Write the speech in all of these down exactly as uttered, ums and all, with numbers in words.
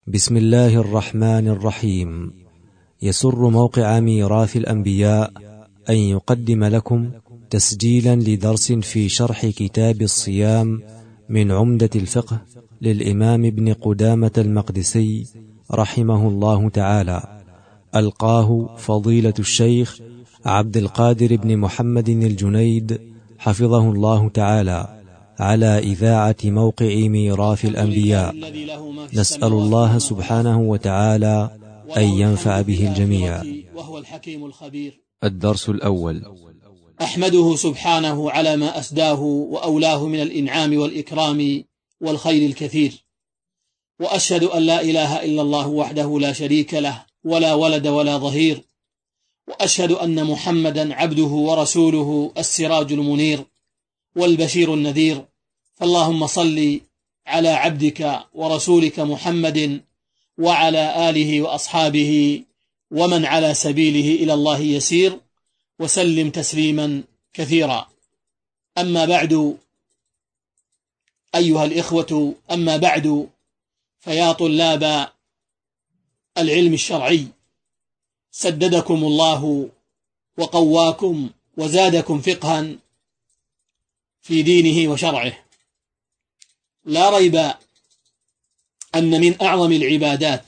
بسم الله الرحمن الرحيم. يسر موقع ميراث الأنبياء أن يقدم لكم تسجيلا لدرس في شرح كتاب الصيام من عمدة الفقه للإمام ابن قدامة المقدسي رحمه الله تعالى، ألقاه فضيلة الشيخ عبد القادر بن محمد الجنيد حفظه الله تعالى على إذاعة موقع ميراث الأنبياء. نسأل الله سبحانه وتعالى أن ينفع به الجميع. وهو الحكيم الخبير. الدرس الأول: أحمده سبحانه على ما أسداه وأولاه من الإنعام والإكرام والخير الكثير، وأشهد أن لا إله إلا الله وحده لا شريك له ولا ولد ولا ظهير، وأشهد أن محمدا عبده ورسوله السراج المنير والبشير النذير. فاللهم صل على عبدك ورسولك محمد وعلى آله وأصحابه ومن على سبيله إلى الله يسير، وسلم تسليما كثيرا. أما بعد، أيها الإخوة، أما بعد، فيا طلاب العلم الشرعي، سددكم الله وقواكم وزادكم فقها في دينه وشرعه. لا ريب أن من أعظم العبادات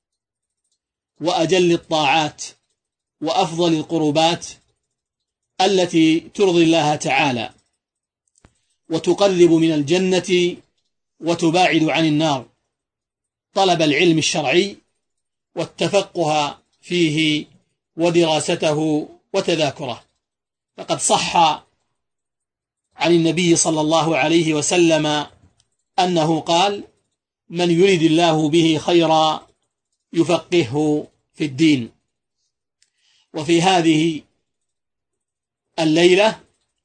وأجل الطاعات وأفضل القربات التي ترضي الله تعالى وتقرب من الجنة وتباعد عن النار طلب العلم الشرعي والتفقه فيه ودراسته وتذاكره. فقد صح عن النبي صلى الله عليه وسلم أنه قال: من يريد الله به خيرا يفقهه في الدين. وفي هذه الليلة،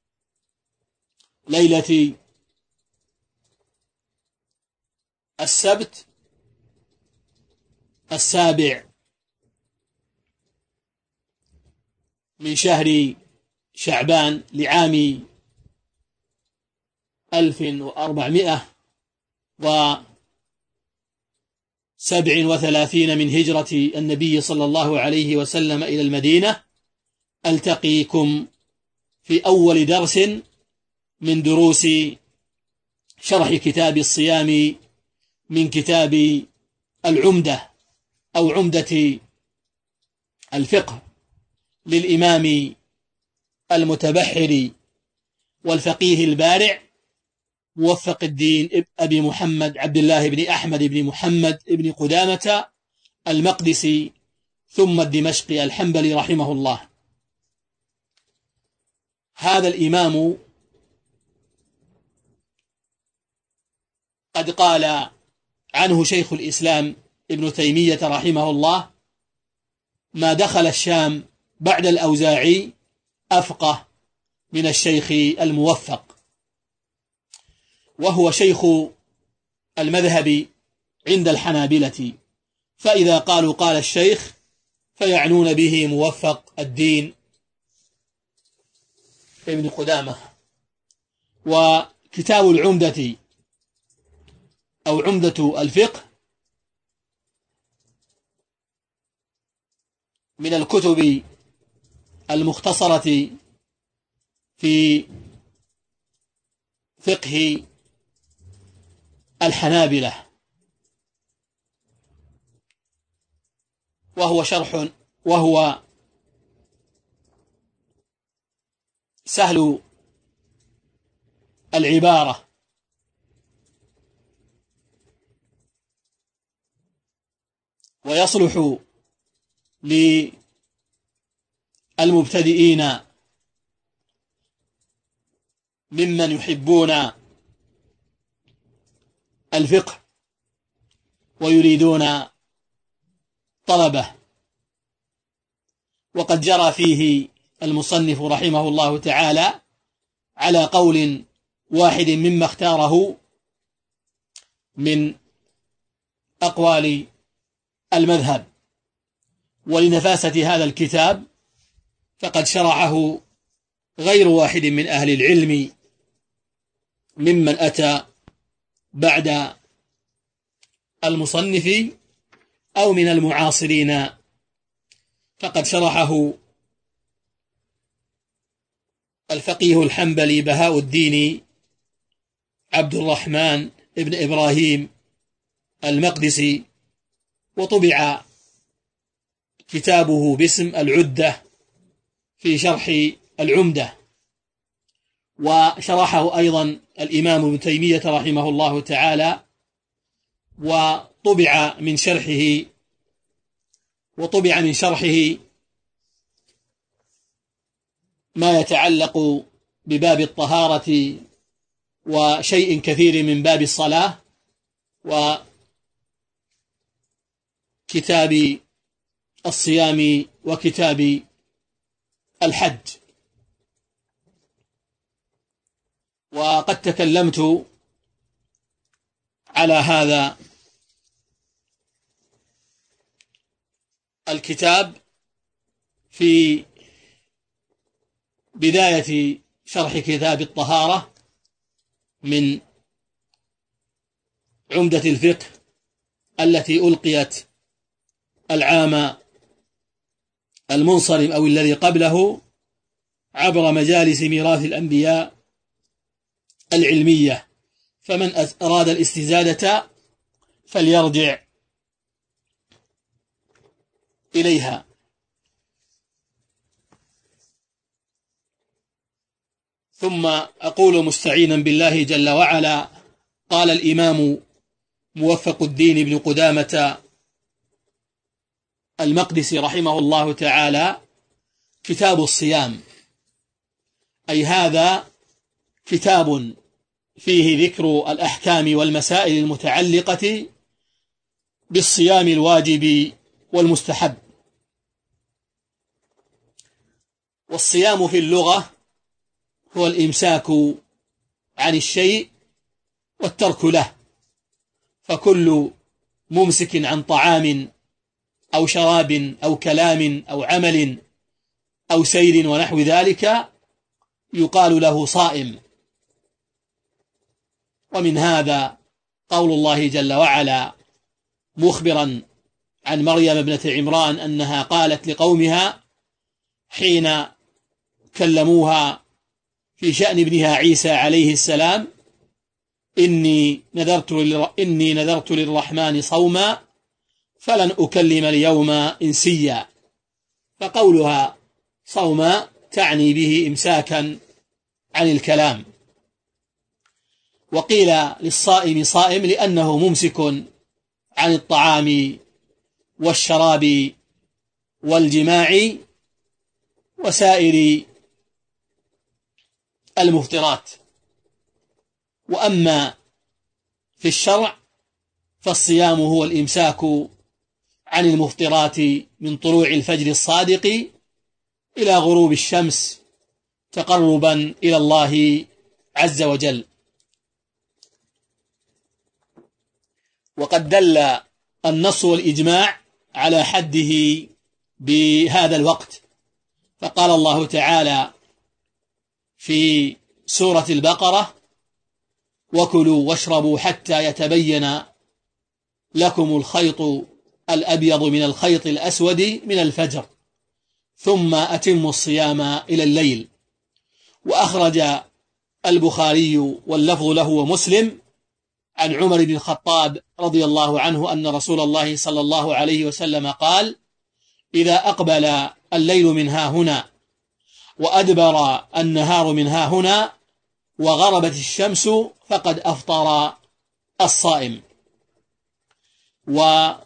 ليلة السبت السابع من شهر شعبان لعام ألف وأربعمائة وسبع وثلاثين من هجرة النبي صلى الله عليه وسلم إلى المدينة، ألتقيكم في أول درس من دروس شرح كتاب الصيام من كتاب العمدة أو عمدة الفقه للإمام المتبحر والفقيه البارع موفق الدين أبي محمد عبد الله بن أحمد بن محمد بن قدامة المقدسي ثم الدمشقي الحنبلي رحمه الله. هذا الإمام قد قال عنه شيخ الإسلام ابن تيمية رحمه الله: ما دخل الشام بعد الأوزاعي أفقه من الشيخ الموفق. وهو شيخ المذهب عند الحنابلة، فإذا قالوا قال الشيخ فيعنون به موفق الدين ابن قدامة. وكتاب العمدة أو عمدة الفقه من الكتب المختصرة في فقه الحنابلة، وهو شرح وهو سهل العبارة ويصلح للمبتدئين ممن يحبون الفقه ويريدون طلبه. وقد جرى فيه المصنف رحمه الله تعالى على قول واحد مما اختاره من أقوال المذهب. ولنفاسة هذا الكتاب فقد شرعه غير واحد من أهل العلم ممن أتى بعد المصنف أو من المعاصرين، فقد شرحه الفقيه الحنبلي بهاء الدين عبد الرحمن ابن إبراهيم المقدسي، وطبع كتابه باسم العدة في شرح العمدة، وشرحه أيضا الإمام ابن تيمية رحمه الله تعالى، وطبع من شرحه وطبع من شرحه ما يتعلق بباب الطهارة وشيء كثير من باب الصلاة، وكتاب الصيام وكتاب الحج. وقد تكلمت على هذا الكتاب في بداية شرح كتاب الطهارة من عمدة الفقه التي ألقيت العام المنصرم أو الذي قبله عبر مجالس ميراث الأنبياء العلمية، فمن أراد الاستزادة فليرجع إليها. ثم أقول مستعينا بالله جل وعلا: قال الإمام موفق الدين بن قدامة المقدسي رحمه الله تعالى: كتاب الصيام، أي هذا كتاب فيه ذكر الأحكام والمسائل المتعلقة بالصيام الواجب والمستحب. والصيام في اللغة هو الإمساك عن الشيء والترك له، فكل ممسك عن طعام أو شراب أو كلام أو عمل أو سير ونحو ذلك يقال له صائم. ومن هذا قول الله جل وعلا مخبرا عن مريم ابنة عمران أنها قالت لقومها حين كلموها في شأن ابنها عيسى عليه السلام: إني نذرت إني نذرت للرحمن صوما فلن أكلم اليوم إنسيا. فقولها صوما تعني به إمساكا عن الكلام. وقيل للصائم صائم لأنه ممسك عن الطعام والشراب والجماع وسائر المفطرات. وأما في الشرع فالصيام هو الإمساك عن المفطرات من طلوع الفجر الصادق إلى غروب الشمس تقربا إلى الله عز وجل. وقد دل النص والإجماع على حده بهذا الوقت، فقال الله تعالى في سورة البقرة: وكلوا واشربوا حتى يتبين لكم الخيط الأبيض من الخيط الأسود من الفجر ثم أتموا الصيام إلى الليل. وأخرج البخاري واللفظ له ومسلم عن عمر بن الخطاب رضي الله عنه أن رسول الله صلى الله عليه وسلم قال: إذا أقبل الليل من ها هنا وأدبر النهار من ها هنا وغربت الشمس فقد أفطر الصائم. وأما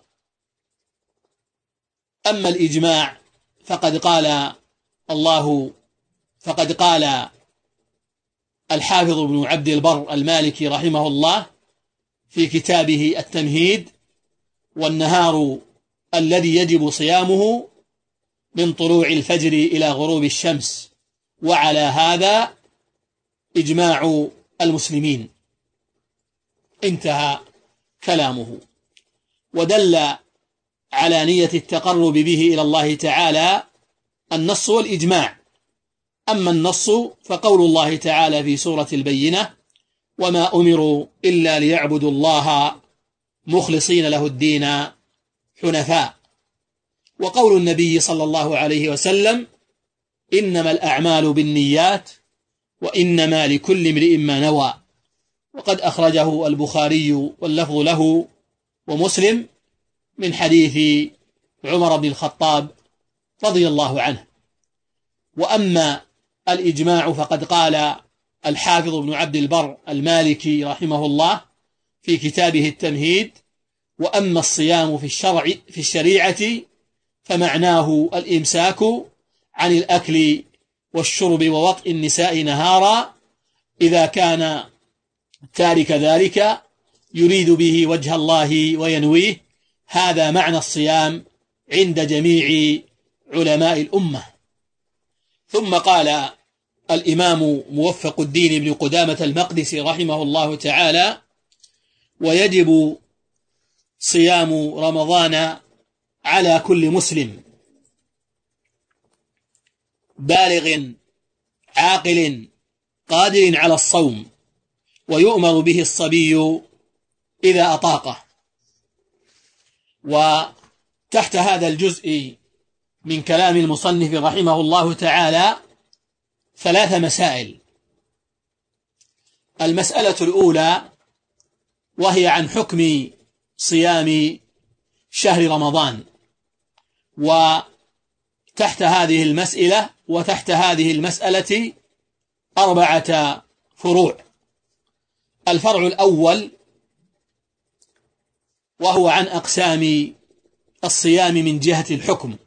الإجماع فقد قال الله فقد قال الحافظ ابن عبد البر المالكي رحمه الله في كتابه التمهيد: والنهار الذي يجب صيامه من طلوع الفجر إلى غروب الشمس، وعلى هذا إجماع المسلمين. انتهى كلامه. ودل على نية التقرب به إلى الله تعالى النص والإجماع. أما النص فقول الله تعالى في سورة البينة: وما أمروا إلا ليعبدوا الله مخلصين له الدين حنفاء. وقول النبي صلى الله عليه وسلم: إنما الأعمال بالنيات وإنما لكل امرئ ما نوى. وقد أخرجه البخاري واللفظ له ومسلم من حديث عمر بن الخطاب رضي الله عنه. وأما الإجماع فقد قال الحافظ ابن عبد البر المالكي رحمه الله في كتابه التمهيد: وأما الصيام في الشرع في الشريعة فمعناه الإمساك عن الأكل والشرب ووطئ النساء نهارا، إذا كان تارك ذلك يريد به وجه الله وينويه. هذا معنى الصيام عند جميع علماء الأمة. ثم قال الإمام موفق الدين بن قدامة المقدسي رحمه الله تعالى: ويجب صيام رمضان على كل مسلم بالغ عاقل قادر على الصوم، ويؤمر به الصبي إذا أطاقه. وتحت هذا الجزء من كلام المصنف رحمه الله تعالى ثلاث مسائل. المسألة الأولى وهي عن حكم صيام شهر رمضان. وتحت هذه المسألة وتحت هذه المسألة أربعة فروع. الفرع الأول وهو عن أقسام الصيام من جهة الحكم.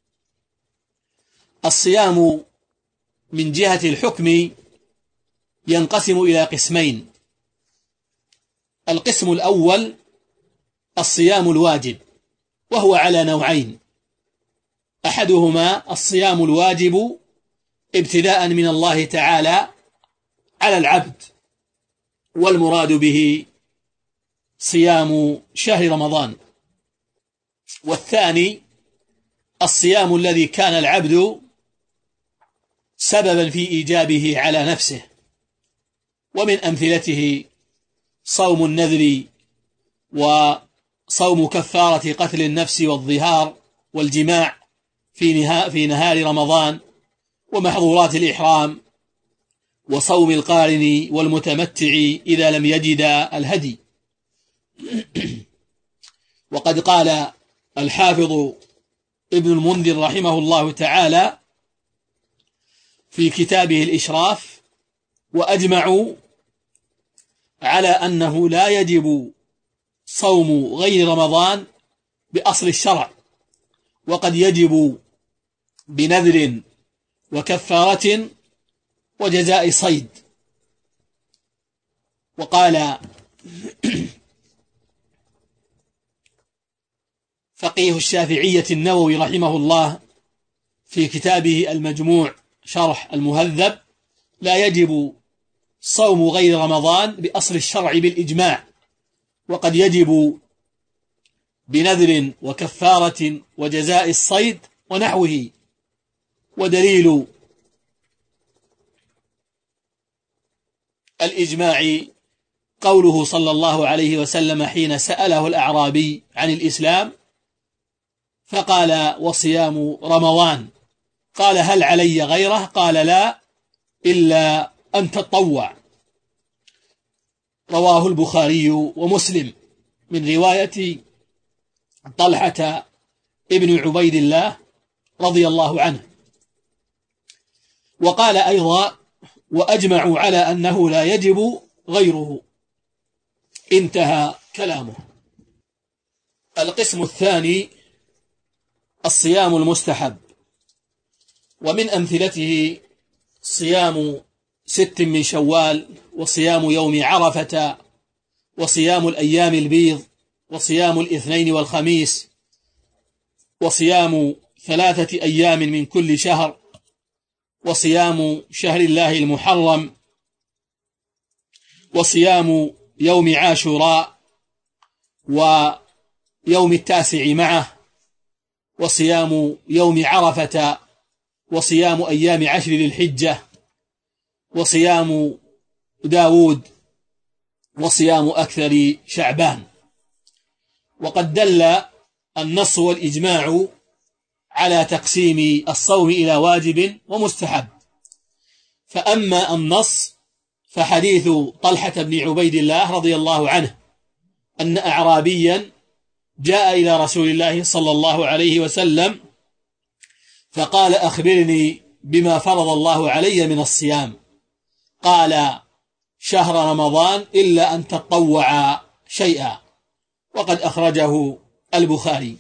الصيام من جهة الحكم ينقسم إلى قسمين. القسم الأول الصيام الواجب، وهو على نوعين: أحدهما الصيام الواجب ابتداء من الله تعالى على العبد، والمراد به صيام شهر رمضان. والثاني الصيام الذي كان العبد سببا في إيجابه على نفسه، ومن أمثلته صوم النذر، وصوم كفارة قتل النفس والظهار والجماع في نهار رمضان، ومحظورات الإحرام، وصوم القارن والمتمتع إذا لم يجد الهدي. وقد قال الحافظ ابن المنذر رحمه الله تعالى في كتابه الإشراف: وأجمعوا على أنه لا يجب صوم غير رمضان بأصل الشرع، وقد يجب بنذر وكفارة وجزاء صيد. وقال فقيه الشافعية النووي رحمه الله في كتابه المجموع شرح المهذب: لا يجب صوم غير رمضان بأصل الشرع بالإجماع، وقد يجب بنذر وكفارة وجزاء الصيد ونحوه. ودليل الإجماع قوله صلى الله عليه وسلم حين سأله الأعرابي عن الإسلام فقال: وصيام رمضان. قال: هل علي غيره؟ قال: لا، إلا أن تطوع. رواه البخاري ومسلم من رواية طلحة ابن عبيد الله رضي الله عنه. وقال أيضا: وأجمعوا على أنه لا يجب غيره. انتهى كلامه. القسم الثاني الصيام المستحب، ومن أمثلته صيام ست من شوال، وصيام يوم عرفة، وصيام الأيام البيض، وصيام الاثنين والخميس، وصيام ثلاثة أيام من كل شهر، وصيام شهر الله المحرم، وصيام يوم عاشوراء ويوم التاسع معه، وصيام يوم عرفة، وصيام أيام عشر ذي الحجة، وصيام داود، وصيام أكثر شعبان. وقد دل النص والإجماع على تقسيم الصوم إلى واجب ومستحب. فأما النص فحديث طلحة بن عبيد الله رضي الله عنه أن أعرابيا جاء إلى رسول الله صلى الله عليه وسلم فقال: أخبرني بما فرض الله علي من الصيام. قال: شهر رمضان إلا أن تطوع شيئا، وقد أخرجه البخاري.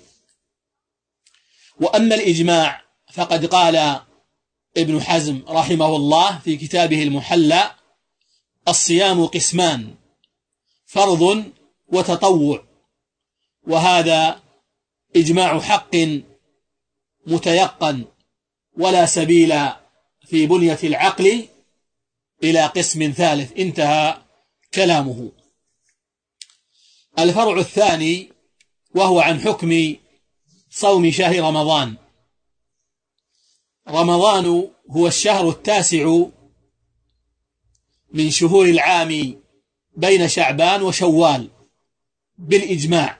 وأما الإجماع فقد قال ابن حزم رحمه الله في كتابه المحلى: الصيام قسمان، فرض وتطوع، وهذا إجماع حق متيقن، ولا سبيل في بنية العقل إلى قسم ثالث. انتهى كلامه. الفرع الثاني وهو عن حكم صوم شهر رمضان. رمضان هو الشهر التاسع من شهور العام بين شعبان وشوال بالإجماع،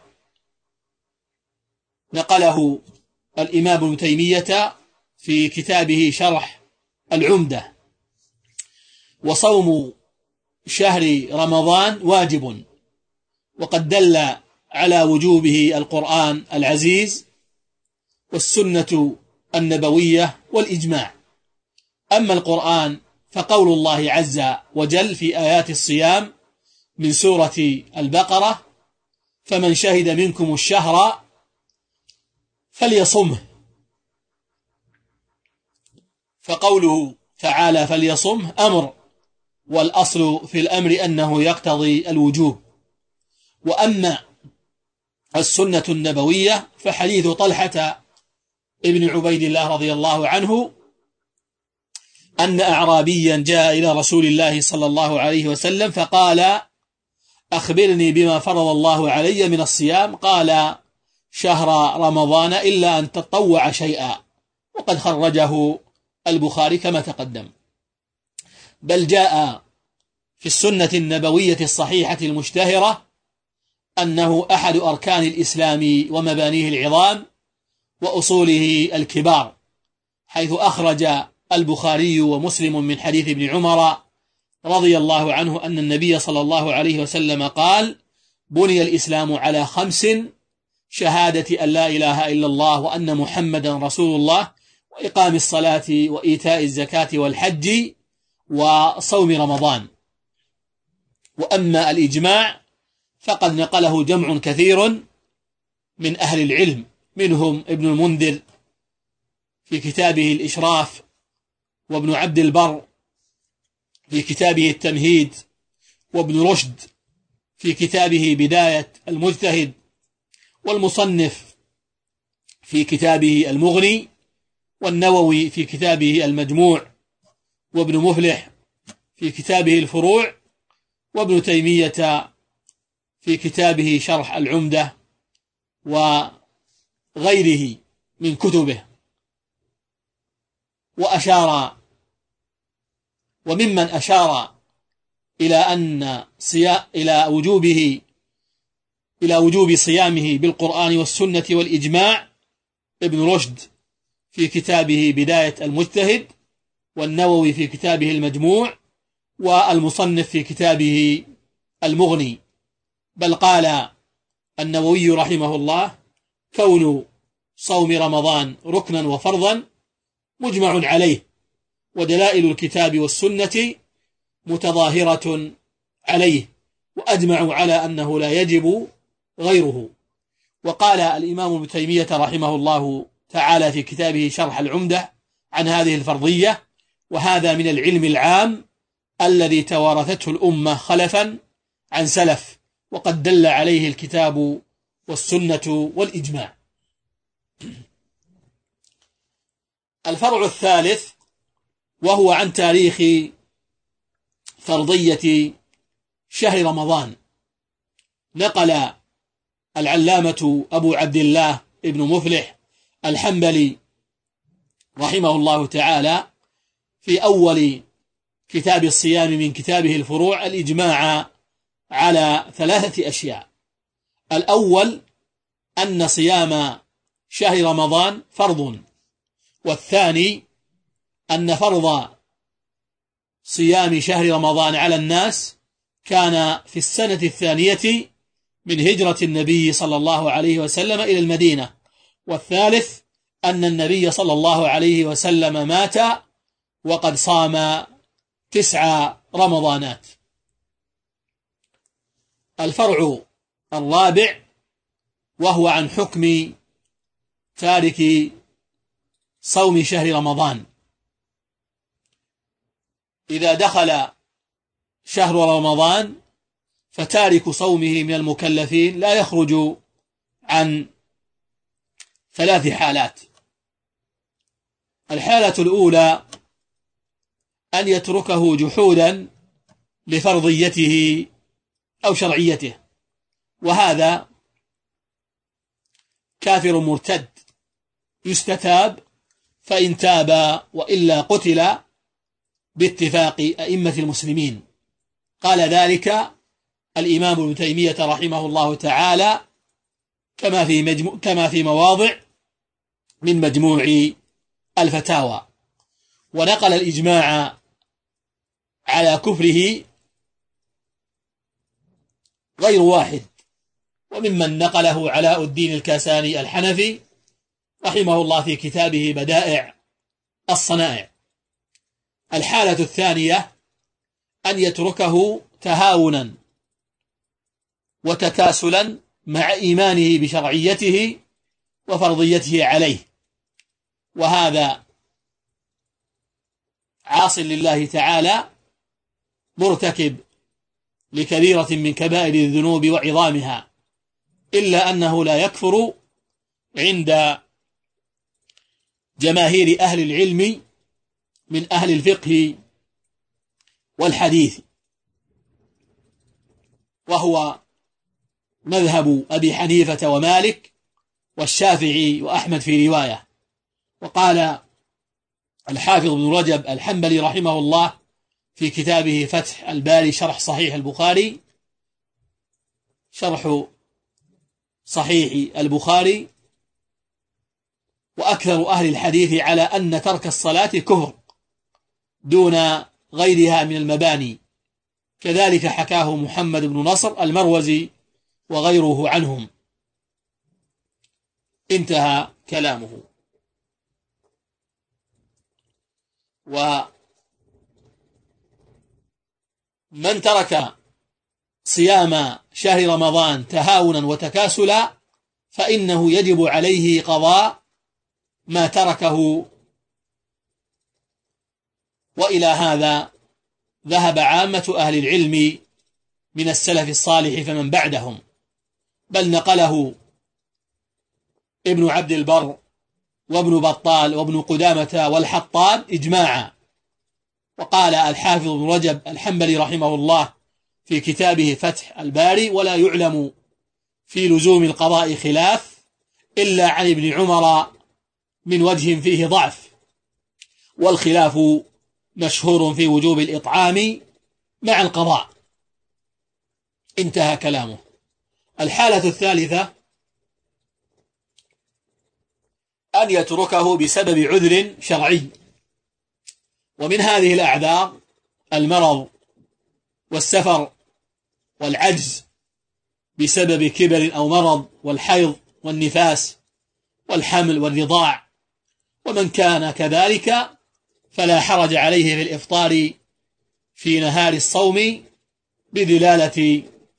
نقله الإمام ابن تيمية في كتابه شرح العمدة. وصوم شهر رمضان واجب، وقد دل على وجوبه القرآن العزيز والسنة النبوية والإجماع. أما القرآن فقول الله عز وجل في آيات الصيام من سورة البقرة: فمن شهد منكم الشهر فليصمه. فقوله تعالى فليصمه أمر، والأصل في الأمر أنه يقتضي الوجوب. وأما السنة النبوية فحديث طلحة ابن عبيد الله رضي الله عنه أن أعرابيا جاء إلى رسول الله صلى الله عليه وسلم فقال: أخبرني بما فرض الله علي من الصيام. قال: شهر رمضان إلا أن تطوع شيئا، وقد خرجه البخاري كما تقدم. بل جاء في السنة النبوية الصحيحة المشتهرة أنه أحد أركان الإسلام ومبانيه العظام وأصوله الكبار، حيث أخرج البخاري ومسلم من حديث ابن عمر رضي الله عنه أن النبي صلى الله عليه وسلم قال: بني الإسلام على خمس: شهادة أن لا إله إلا الله وأن محمدا رسول الله، وإقام الصلاة وإيتاء الزكاة والحج وصوم رمضان. وأما الإجماع فقد نقله جمع كثير من أهل العلم، منهم ابن المنذر في كتابه الإشراف، وابن عبد البر في كتابه التمهيد، وابن رشد في كتابه بداية المجتهد، والمصنف في كتابه المغني، والنووي في كتابه المجموع، وابن مفلح في كتابه الفروع، وابن تيمية في كتابه شرح العمدة، وغيره من كتبه. وأشار وممن أشار إلى أن صيام إلى وجوبه إلى وجوب صيامه بالقرآن والسنة والإجماع ابن رشد في كتابه بداية المجتهد، والنووي في كتابه المجموع، والمصنف في كتابه المغني. بل قال النووي رحمه الله: كون صوم رمضان ركنا وفرضا مجمع عليه، ودلائل الكتاب والسنة متظاهرة عليه، وأجمعوا على أنه لا يجب غيره. وقال الإمام ابن تيمية رحمه الله تعالى في كتابه شرح العمدة عن هذه الفرضية: وهذا من العلم العام الذي توارثته الأمة خلفا عن سلف، وقد دل عليه الكتاب والسنة والإجماع. الفرع الثالث وهو عن تاريخ فرضية شهر رمضان. نقل العلامة أبو عبد الله ابن مفلح الحنبلي رحمه الله تعالى في أول كتاب الصيام من كتابه الفروع الإجماع على ثلاثة أشياء: الأول أن صيام شهر رمضان فرض، والثاني أن فرض صيام شهر رمضان على الناس كان في السنة الثانية من هجرة النبي صلى الله عليه وسلم إلى المدينة، والثالث أن النبي صلى الله عليه وسلم مات وقد صام تسع رمضانات. الفرع الرابع وهو عن حكم تارك صوم شهر رمضان. إذا دخل شهر رمضان فتارك صومه من المكلفين لا يخرج عن ثلاث حالات. الحالة الأولى أن يتركه جحودا لفرضيته أو شرعيته، وهذا كافر مرتد يستتاب، فإن تاب وإلا قتل باتفاق أئمة المسلمين. قال ذلك الإمام ابن تيمية رحمه الله تعالى كما في مجمو كما في مواضع من مجموع الفتاوى، ونقل الإجماع على كفره غير واحد، وممن نقله علاء الدين الكاساني الحنفي رحمه الله في كتابه بدائع الصنائع. الحالة الثانية أن يتركه تهاونا وتكاسلا مع إيمانه بشرعيته وفرضيته عليه، وهذا عاص لله تعالى مرتكب لكبيرة من كبائر الذنوب وعظامها، إلا أنه لا يكفر عند جماهير أهل العلم من أهل الفقه والحديث، وهو مذهب أبي حنيفة ومالك والشافعي وأحمد في رواية. وقال الحافظ ابن رجب الحنبلي رحمه الله في كتابه فتح الباري شرح صحيح البخاري شرح صحيح البخاري: وأكثر أهل الحديث على أن ترك الصلاة كفر دون غيرها من المباني، كذلك حكاه محمد بن نصر المروزي وغيره عنهم. انتهى كلامه. ومن ترك صيام شهر رمضان تهاونا وتكاسلا فإنه يجب عليه قضاء ما تركه، وإلى هذا ذهب عامة أهل العلم من السلف الصالح فمن بعدهم، بل نقله ابن عبد البر وابن بطال وابن قدامة والحطاب إجماعا. وقال الحافظ ابن رجب الحنبلي رحمه الله في كتابه فتح الباري: ولا يعلم في لزوم القضاء خلاف إلا عن ابن عمر من وجه فيه ضعف، والخلاف مشهور في وجوب الإطعام مع القضاء. انتهى كلامه. الحالة الثالثة أن يتركه بسبب عذر شرعي، ومن هذه الأعذار المرض والسفر والعجز بسبب كبر أو مرض، والحيض والنفاس والحمل والرضاع. ومن كان كذلك فلا حرج عليه في الإفطار في نهار الصوم بدلالة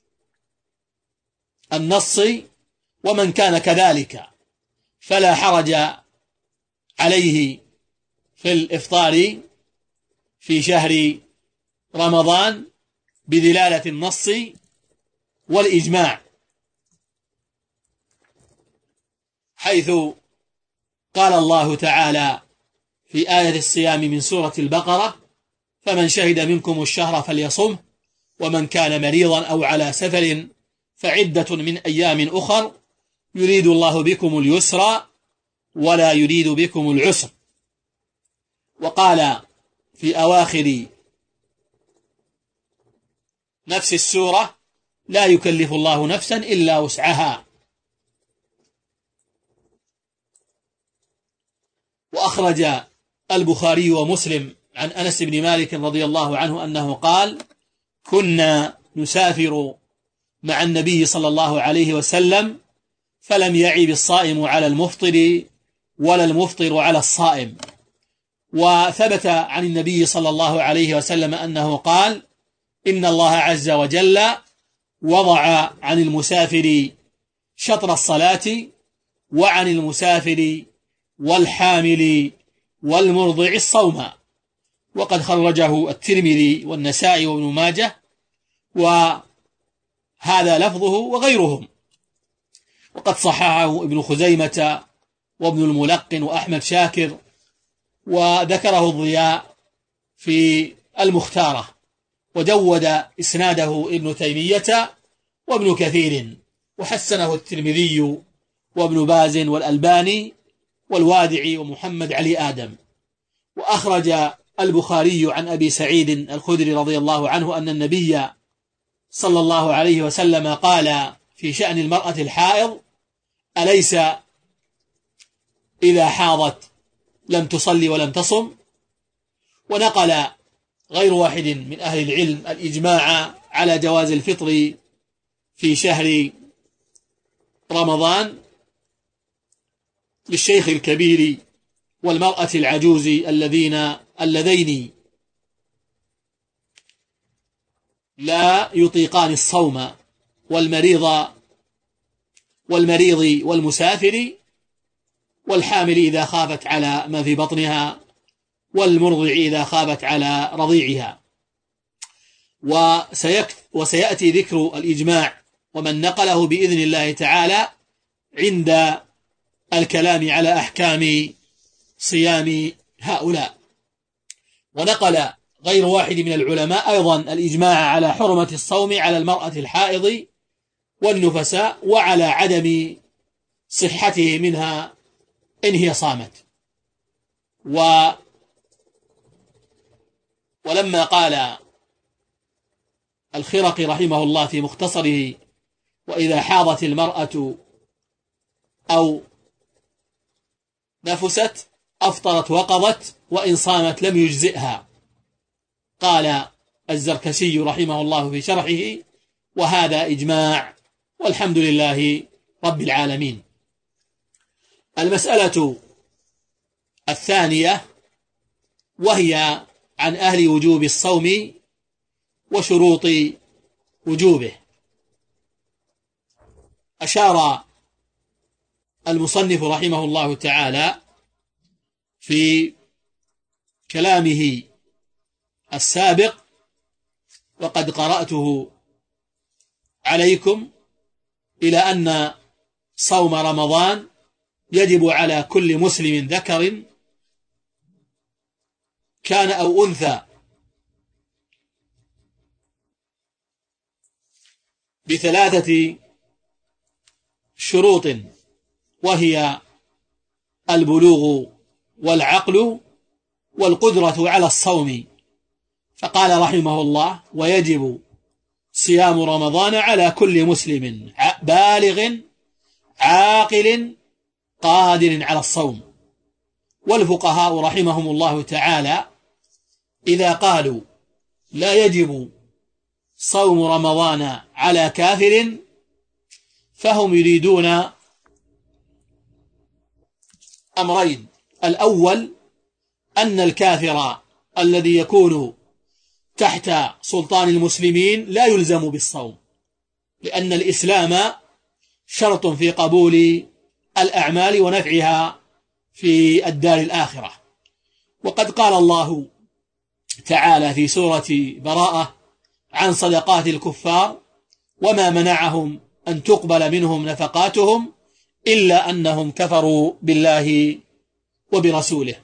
النص، ومن كان كذلك فلا حرج عليه في الإفطار في شهر رمضان بدلالة النص والإجماع، حيث قال الله تعالى في آية الصيام من سورة البقرة: فمن شهد منكم الشهر فليصمه، ومن كان مريضا أو على سفر فعدة من أيام أخر يريد الله بكم اليسر ولا يريد بكم العسر. وقال في أواخر نفس السورة: لا يكلف الله نفسا إلا وسعها. وأخرج البخاري ومسلم عن أنس بن مالك رضي الله عنه أنه قال: كنا نسافر مع النبي صلى الله عليه وسلم فلم يعب الصائم على المفطر ولا المفطر على الصائم. وثبت عن النبي صلى الله عليه وسلم أنه قال: إن الله عز وجل وضع عن المسافر شطر الصلاة وعن المسافر والحامل والمرضع الصوم. وقد خرجه الترمذي والنسائي وابن ماجه، وهذا لفظه وغيرهم. وقد صححه ابن خزيمة وابن الملقن وأحمد شاكر، وذكره الضياء في المختارة، وجود إسناده ابن تيمية وابن كثير، وحسنه الترمذي وابن باز والألباني والوادعي ومحمد علي آدم. وأخرج البخاري عن أبي سعيد الخدري رضي الله عنه أن النبي صلى الله عليه وسلم قال في شأن المرأة الحائض: أليس إذا حاضت لم تصلي ولم تصم؟ ونقل غير واحد من أهل العلم الإجماع على جواز الفطر في شهر رمضان للشيخ الكبير والمرأة العجوز الذين اللذين لا يطيقان الصوم، والمريض والمريض والمسافر، والحامل إذا خافت على ما في بطنها، والمرضع إذا خافت على رضيعها. وسيأتي ذكر الإجماع ومن نقله بإذن الله تعالى عند الكلام على أحكام صيام هؤلاء. ونقل غير واحد من العلماء أيضا الإجماع على حرمة الصوم على المرأة الحائض والنفساء، وعلى عدم صحته منها إن هي صامت. و ولما قال الخرقي رحمه الله في مختصره: وإذا حاضت المرأة أو نفست أفطرت وقضت، وإن صامت لم يجزئها، قال الزركشي رحمه الله في شرحه: وهذا إجماع، والحمد لله رب العالمين. المسألة الثانية وهي عن أهل وجوب الصوم وشروط وجوبه. أشار المصنف رحمه الله تعالى في كلامه السابق، وقد قرأته عليكم، إلى أن صوم رمضان يجب على كل مسلم ذكر كان أو أنثى بثلاثة شروط، وهي البلوغ والعقل والقدرة على الصوم. فقال رحمه الله: ويجب صيام رمضان على كل مسلم بالغ عاقل قادر على الصوم. والفقهاء رحمهم الله تعالى إذا قالوا لا يجب صوم رمضان على كافر فهم يريدون أمرين: الأول أن الكافر الذي يكون تحت سلطان المسلمين لا يلزم بالصوم، لأن الإسلام شرط في قبول الأعمال ونفعها في الدار الآخرة. وقد قال الله تعالى في سورة براءة عن صدقات الكفار: وما منعهم أن تقبل منهم نفقاتهم إلا أنهم كفروا بالله وبرسوله.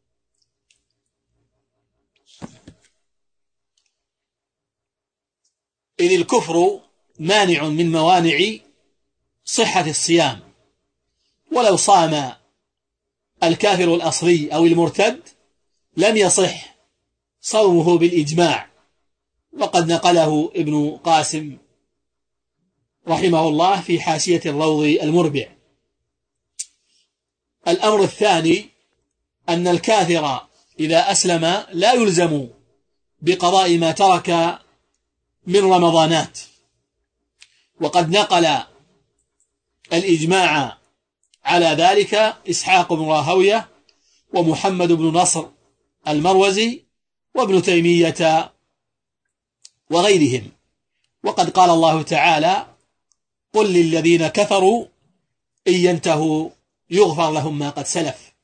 إذ الكفر مانع من موانع صحة الصيام، ولو صام الكافر الأصلي أو المرتد لم يصح صومه بالإجماع، وقد نقله ابن قاسم رحمه الله في حاشية الروض المربع. الأمر الثاني أن الكافر إذا أسلم لا يلزم بقضاء ما ترك من رمضانات، وقد نقل الإجماع على ذلك إسحاق بن راهوية ومحمد بن نصر المروزي وابن تيمية وغيرهم. وقد قال الله تعالى: قل للذين كفروا إن ينتهوا يغفر لهم ما قد سلف.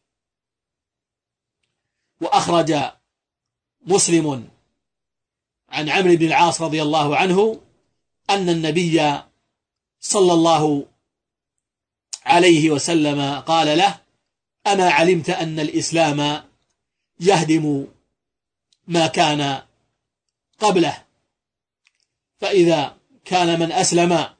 وأخرج مسلم عن عمرو بن العاص رضي الله عنه أن النبي صلى الله عليه وسلم قال له: أما علمت أن الإسلام يهدم ما كان قبله، فإذا كان من أسلم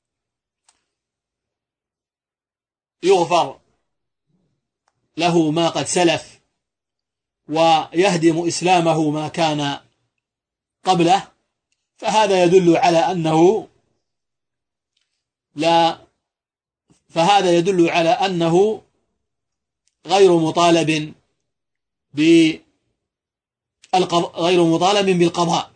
يغفر له ما قد سلف ويهدم إسلامه ما كان قبله، فهذا يدل على أنه لا فهذا يدل على أنه غير مطالب بالقضاء غير مطالب بالقضاء.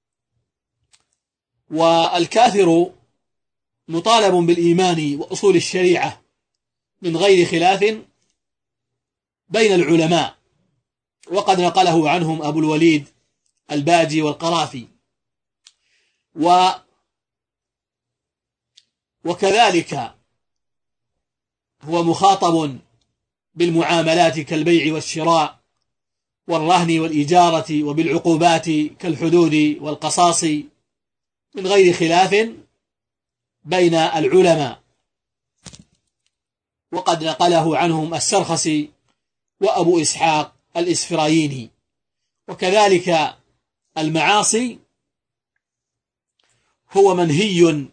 والكافر مطالب بالإيمان وأصول الشريعة من غير خلاف بين العلماء، وقد نقله عنهم أبو الوليد الباجي والقرافي. و وكذلك هو مخاطب بالمعاملات كالبيع والشراء والرهن والإجارة، وبالعقوبات كالحدود والقصاص من غير خلاف بين العلماء، وقد نقله عنهم السرخسي وأبو إسحاق الإسفرايني. وكذلك المعاصي هو منهي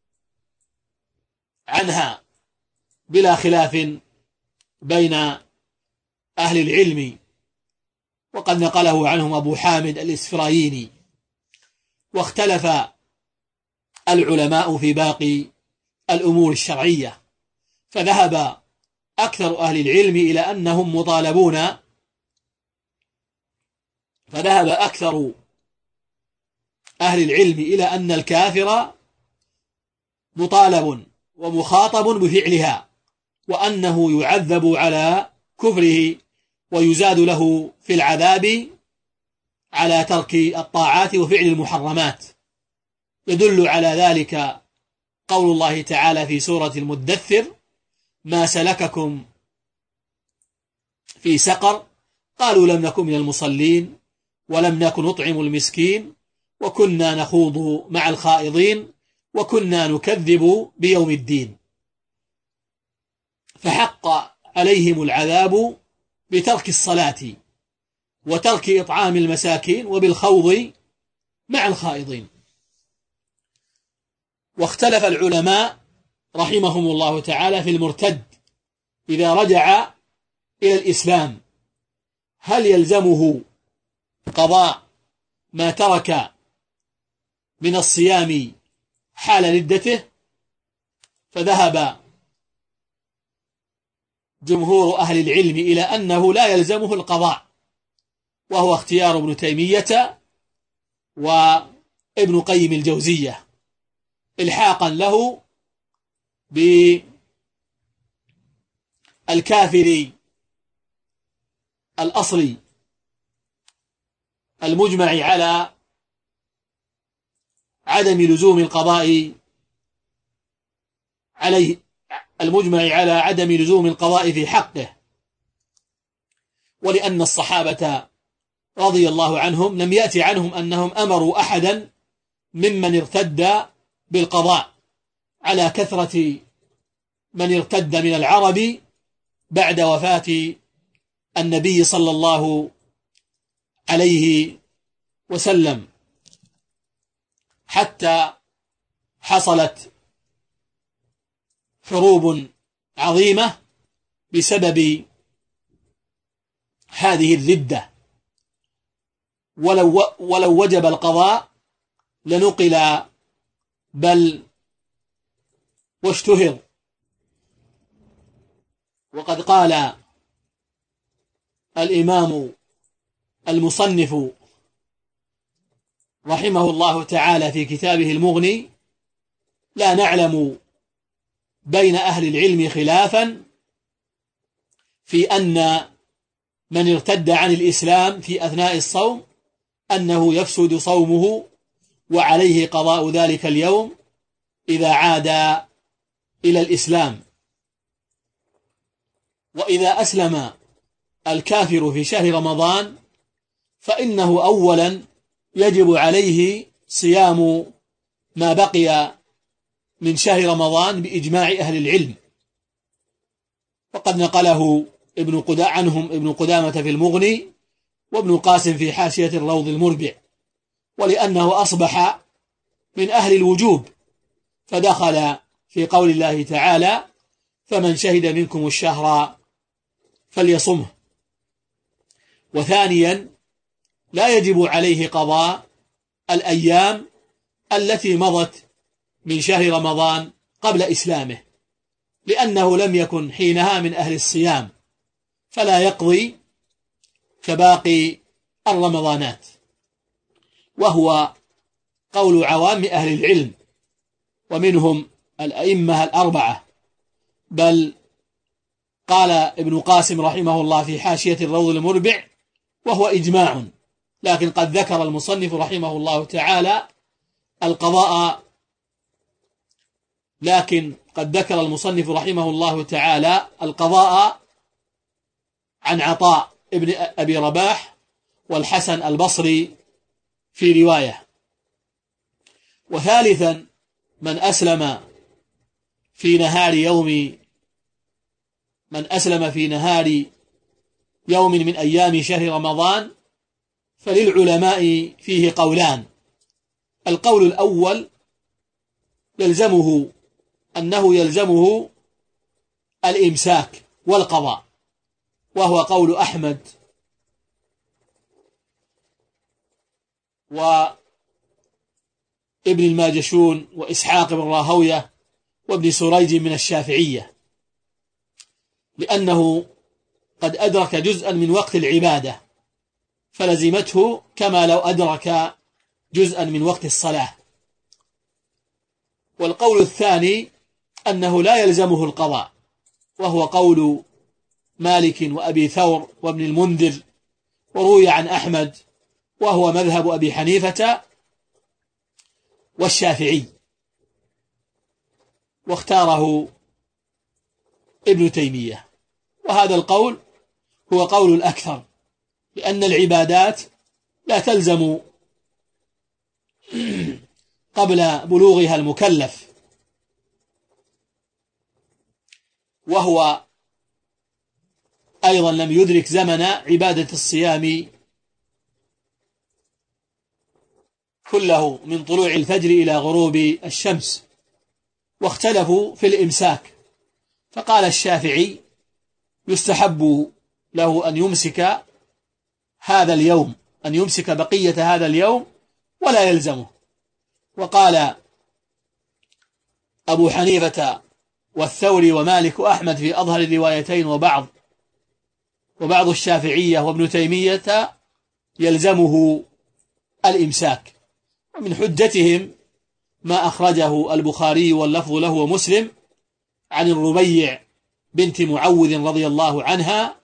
عنها بلا خلاف بين أهل العلم، وقد نقله عنهم أبو حامد الإسفرايني. واختلف العلماء في باقي الأمور الشرعية، فذهب أكثر أهل العلم إلى أنهم مطالبون فذهب أكثر أهل العلم إلى أن الكافر مطالب ومخاطب بفعلها، وأنه يعذب على كفره ويزاد له في العذاب على ترك الطاعات وفعل المحرمات. يدل على ذلك قول الله تعالى في سورة المدثر: ما سلككم في سقر قالوا لم نكن من المصلين ولم نكن نطعم المسكين وكنا نخوض مع الخائضين وكنا نكذب بيوم الدين. فحق عليهم العذاب بترك الصلاة وترك إطعام المساكين وبالخوض مع الخائضين. واختلف العلماء رحمهم الله تعالى في المرتد إذا رجع إلى الإسلام، هل يلزمه قضاء ما ترك من الصيام حال ردته؟ فذهب جمهور أهل العلم إلى أنه لا يلزمه القضاء، وهو اختيار ابن تيمية وابن قيم الجوزية إلحاقا له بالكافر الأصلي المجمع على عدم لزوم القضاء عليه المجمع على عدم لزوم القضاء في حقه، ولأن الصحابة رضي الله عنهم لم يأتي عنهم أنهم أمروا أحدا ممن ارتد بالقضاء، على كثرة من ارتد من العرب بعد وفاة النبي صلى الله عليه وسلم، حتى حصلت حروب عظيمة بسبب هذه الردة. ولو, ولو وجب القضاء لنقل بل واشتهر، وقد قال الإمام المصنف رحمه الله تعالى في كتابه المغني لا نعلم بين أهل العلم خلافا في أن من ارتد عن الإسلام في أثناء الصوم أنه يفسد صومه وعليه قضاء ذلك اليوم إذا عاد إلى الإسلام. وإذا أسلم الكافر في شهر رمضان فإنه أولا يجب عليه صيام ما بقي من شهر رمضان بإجماع أهل العلم، وقد نقله ابن قدامة عنهم ابن قدامة في المغني وابن قاسم في حاشية الروض المربع، ولأنه أصبح من أهل الوجوب فدخل في قول الله تعالى فمن شهد منكم الشهر فليصمه. وثانيا لا يجب عليه قضاء الأيام التي مضت من شهر رمضان قبل إسلامه، لأنه لم يكن حينها من أهل الصيام فلا يقضي كباقي الرمضانات، وهو قول عوام أهل العلم ومنهم الأئمة الأربعة. بل قال ابن قاسم رحمه الله في حاشية الروض المربع وهو إجماع، لكن قد ذكر المصنف رحمه الله تعالى القضاء لكن قد ذكر المصنف رحمه الله تعالى القضاء عن عطاء ابن أبي رباح والحسن البصري في رواية. وثالثا من أسلم في نهار يوم من أسلم في نهار يوم من أيام شهر رمضان فللعلماء فيه قولان. القول الأول يلزمه أنه يلزمه الإمساك والقضاء، وهو قول أحمد وابن الماجشون وإسحاق بن راهوية وابن سريج من الشافعية، لأنه قد أدرك جزءا من وقت العبادة فلزمته كما لو أدرك جزءا من وقت الصلاة. والقول الثاني أنه لا يلزمه القضاء، وهو قول مالك وأبي ثور وابن المنذر، وروي عن أحمد وهو مذهب أبي حنيفة والشافعي، واختاره ابن تيمية. وهذا القول هو قول الأكثر، لأن العبادات لا تلزم قبل بلوغها المكلف، وهو أيضا لم يدرك زمن عبادة الصيام كله من طلوع الفجر إلى غروب الشمس، واختلفوا في الإمساك، فقال الشافعي يستحب له أن يمسك هذا اليوم أن يمسك بقية هذا اليوم ولا يلزمه. وقال أبو حنيفة والثوري ومالك وأحمد في أظهر الروايتين وبعض وبعض الشافعية وابن تيمية يلزمه الإمساك. ومن حجتهم ما أخرجه البخاري واللفظ له ومسلم عن الربيع بنت معوذ رضي الله عنها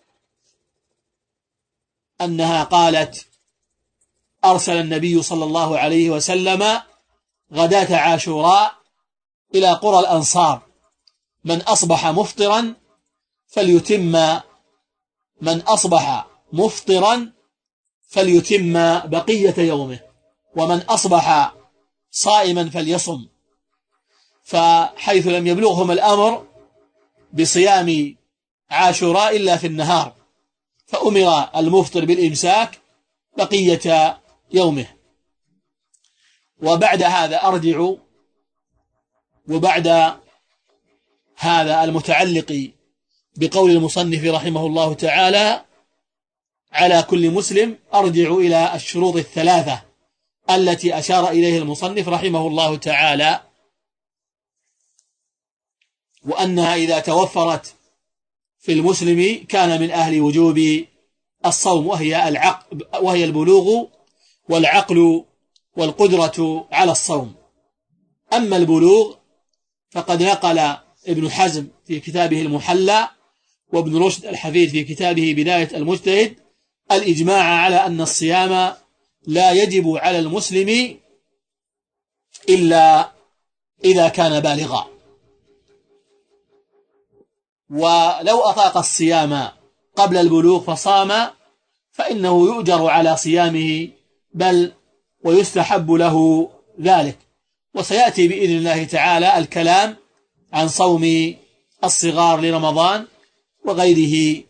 أنها قالت أرسل النبي صلى الله عليه وسلم غداة عاشوراء إلى قرى الأنصار من أصبح مفطرا فليتم من أصبح مفطرا فليتم بقية يومه، ومن أصبح صائما فليصم. فحيث لم يبلغهم الأمر بصيام عاشوراء إلا في النهار، فأمر المفطر بالإمساك بقية يومه. وبعد هذا أرجع وبعد هذا المتعلق بقول المصنف رحمه الله تعالى على كل مسلم أرجع إلى الشروط الثلاثة التي أشار إليه المصنف رحمه الله تعالى، وأنها إذا توفرت في المسلم كان من أهل وجوب الصوم، وهي العقل وهي البلوغ والعقل والقدرة على الصوم. أما البلوغ فقد نقل ابن حزم في كتابه المحلى وابن رشد الحفيد في كتابه بداية المجتهد الإجماع على أن الصيام لا يجب على المسلم إلا إذا كان بالغا، ولو أطاق الصيام قبل البلوغ فصام فإنه يؤجر على صيامه، بل ويستحب له ذلك. وسيأتي بإذن الله تعالى الكلام عن صوم الصغار لرمضان وغيره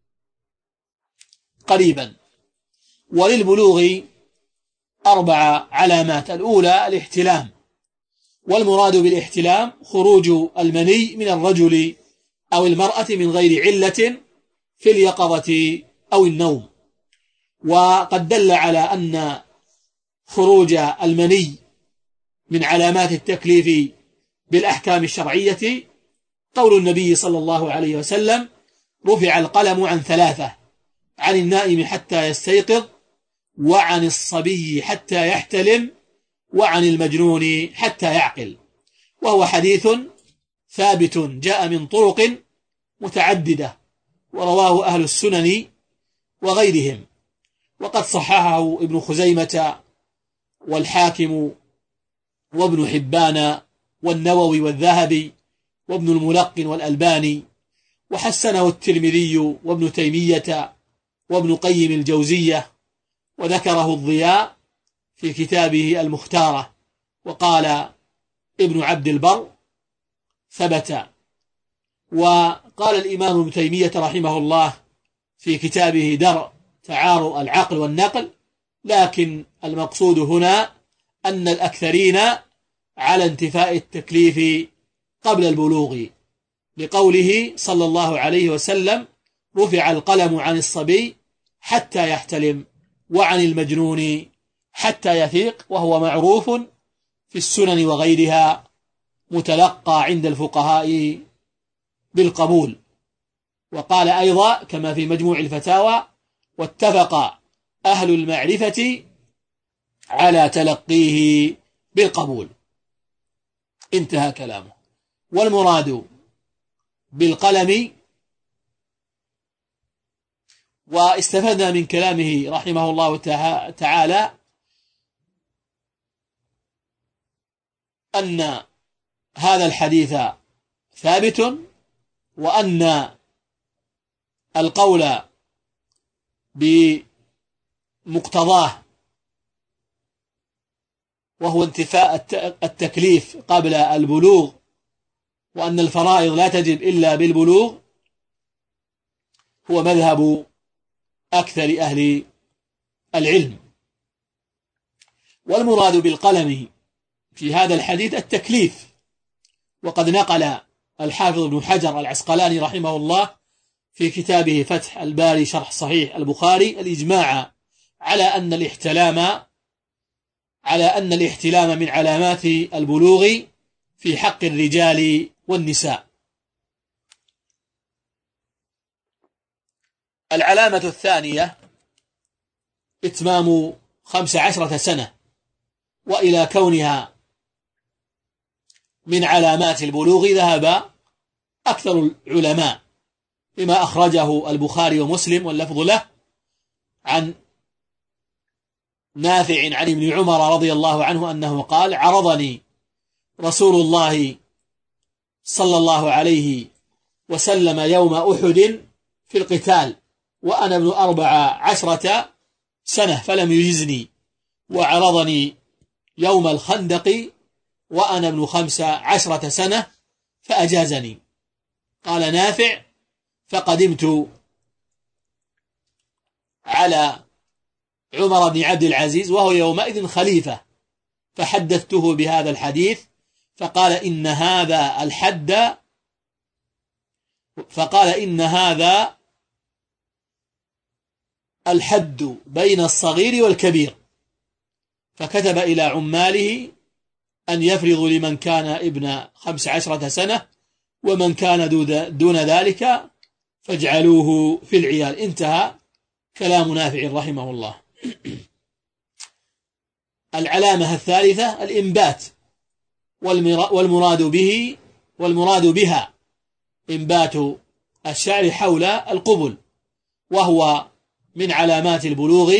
قريبا. وللبلوغ أربع علامات: الأولى الاحتلام، والمراد بالاحتلام خروج المني من الرجل أو المرأة من غير علة في اليقظة أو النوم. وقد دل على أن خروج المني من علامات التكليف بالأحكام الشرعية قول النبي صلى الله عليه وسلم: رفع القلم عن ثلاثة: عن النائم حتى يستيقظ، وعن الصبي حتى يحتلم، وعن المجنون حتى يعقل. وهو حديث ثابت جاء من طرق متعددة، ورواه أهل السنن وغيرهم، وقد صححه ابن خزيمة والحاكم وابن حبان والنووي والذهبي وابن الملقن والألباني، وحسنه الترمذي وابن تيمية وابن قيم الجوزية، وذكره الضياء في كتابه المختارة. وقال ابن عبد البر ثبت. وقال الإمام ابن تيمية رحمه الله في كتابه درء تعارض العقل والنقل: لكن المقصود هنا أن الأكثرين على انتفاء التكليف قبل البلوغ، لقوله صلى الله عليه وسلم: رفع القلم عن الصبي حتى يحتلم، وعن المجنون حتى يفيق. وهو معروف في السنن وغيرها، متلقى عند الفقهاء بالقبول. وقال أيضا كما في مجموع الفتاوى: واتفق أهل المعرفة على تلقيه بالقبول. انتهى كلامه. والمراد بالقلم، واستفدنا من كلامه رحمه الله تعالى أن هذا الحديث ثابت، وأن القول بمقتضاه وهو انتفاء التكليف قبل البلوغ، وأن الفرائض لا تجب إلا بالبلوغ، هو مذهب أكثر أهل العلم. والمراد بالقلم في هذا الحديث التكليف. وقد نقل الحافظ ابن حجر العسقلاني رحمه الله في كتابه فتح الباري شرح صحيح البخاري الإجماع على أن الاحتلام على أن الاحتلام من علامات البلوغ في حق الرجال والنساء. العلامة الثانية إتمام خمس عشرة سنة، وإلى كونها من علامات البلوغ ذهب أكثر العلماء، بما أخرجه البخاري ومسلم واللفظ له عن نافع عن ابن عمر رضي الله عنه أنه قال: عرضني رسول الله صلى الله عليه وسلم يوم أحد في القتال وأنا ابن أربع عشرة سنة فلم يجزني، وعرضني يوم الخندق وأنا ابن خمس عشرة سنة فأجازني. قال نافع: فقدمت على عمر بن عبد العزيز وهو يومئذ خليفة، فحدثته بهذا الحديث، فقال إن هذا الحد فقال إن هذا الحد بين الصغير والكبير، فكتب إلى عماله أن يفرضوا لمن كان ابن خمس عشرة سنة، ومن كان دون ذلك فاجعلوه في العيال. انتهى كلام نافع رحمه الله. العلامة الثالثة الإنبات، والمراد به والمراد بها إنبات الشعر حول القبل، وهو من علامات البلوغ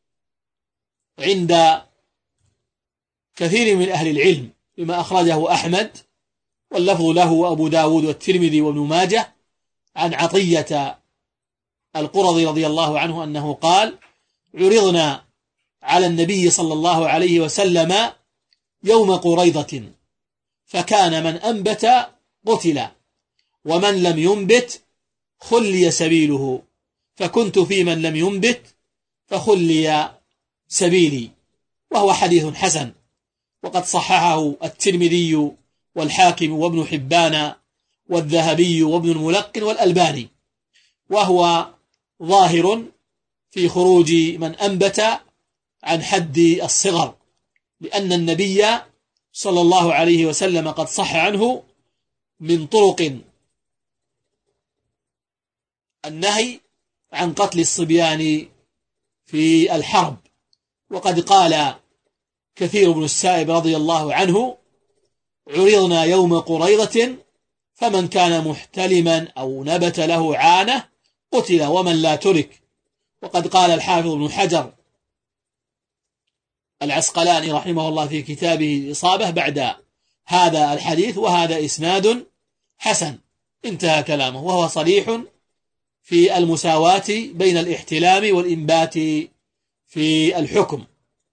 عند كثير من أهل العلم، بما أخرجه أحمد واللفظ له وأبو داود والترمذي وابن ماجه عن عطية القرظي رضي الله عنه أنه قال: عرضنا على النبي صلى الله عليه وسلم يوم قريضة، فكان من أنبت قتل، ومن لم ينبت خلي سبيله، فكنت في من لم ينبت فخلي سبيلي. وهو حديث حسن، وقد صححه الترمذي والحاكم وابن حبان والذهبي وابن الملقن والألباني، وهو ظاهر في خروج من أنبت عن حد الصغر، لأن النبي صلى الله عليه وسلم قد صح عنه من طرق النهي عن قتل الصبيان في الحرب. وقد قال كثير بن السائب رضي الله عنه: عرضنا يوم قريضة فمن كان محتلما أو نبت له عانة قتل ومن لا ترك. وقد قال الحافظ ابن حجر العسقلاني رحمه الله في كتابه الإصابة بعد هذا الحديث: وهذا إسناد حسن. انتهى كلامه، وهو صريح في المساواة بين الاحتلام والإنبات في الحكم.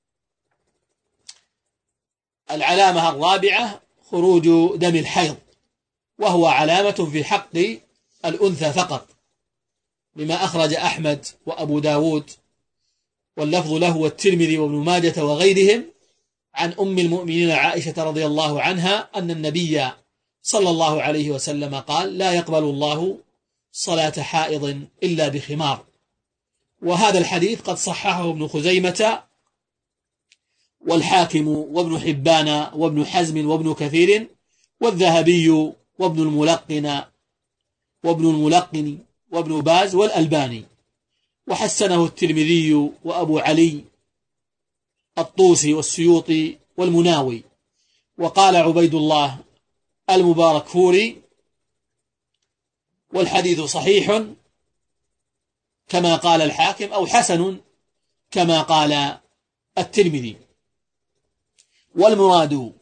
العلامة الرابعة خروج دم الحيض، وهو علامة في حق الأنثى فقط، لما أخرج أحمد وأبو داود واللفظ له والترمذي وابن ماجة وغيرهم عن أم المؤمنين عائشة رضي الله عنها أن النبي صلى الله عليه وسلم قال: لا يقبل الله صلاة حائض إلا بخمار. وهذا الحديث قد صححه ابن خزيمة والحاكم وابن حبان وابن حزم وابن كثير والذهبي وابن الملقن وابن الملقن وابن باز والألباني، وحسنه الترمذي وأبو علي الطوسي والسيوطي والمناوي. وقال عبيد الله المبارك فوري: والحديث صحيح كما قال الحاكم، أو حسن كما قال الترمذي. والمراد،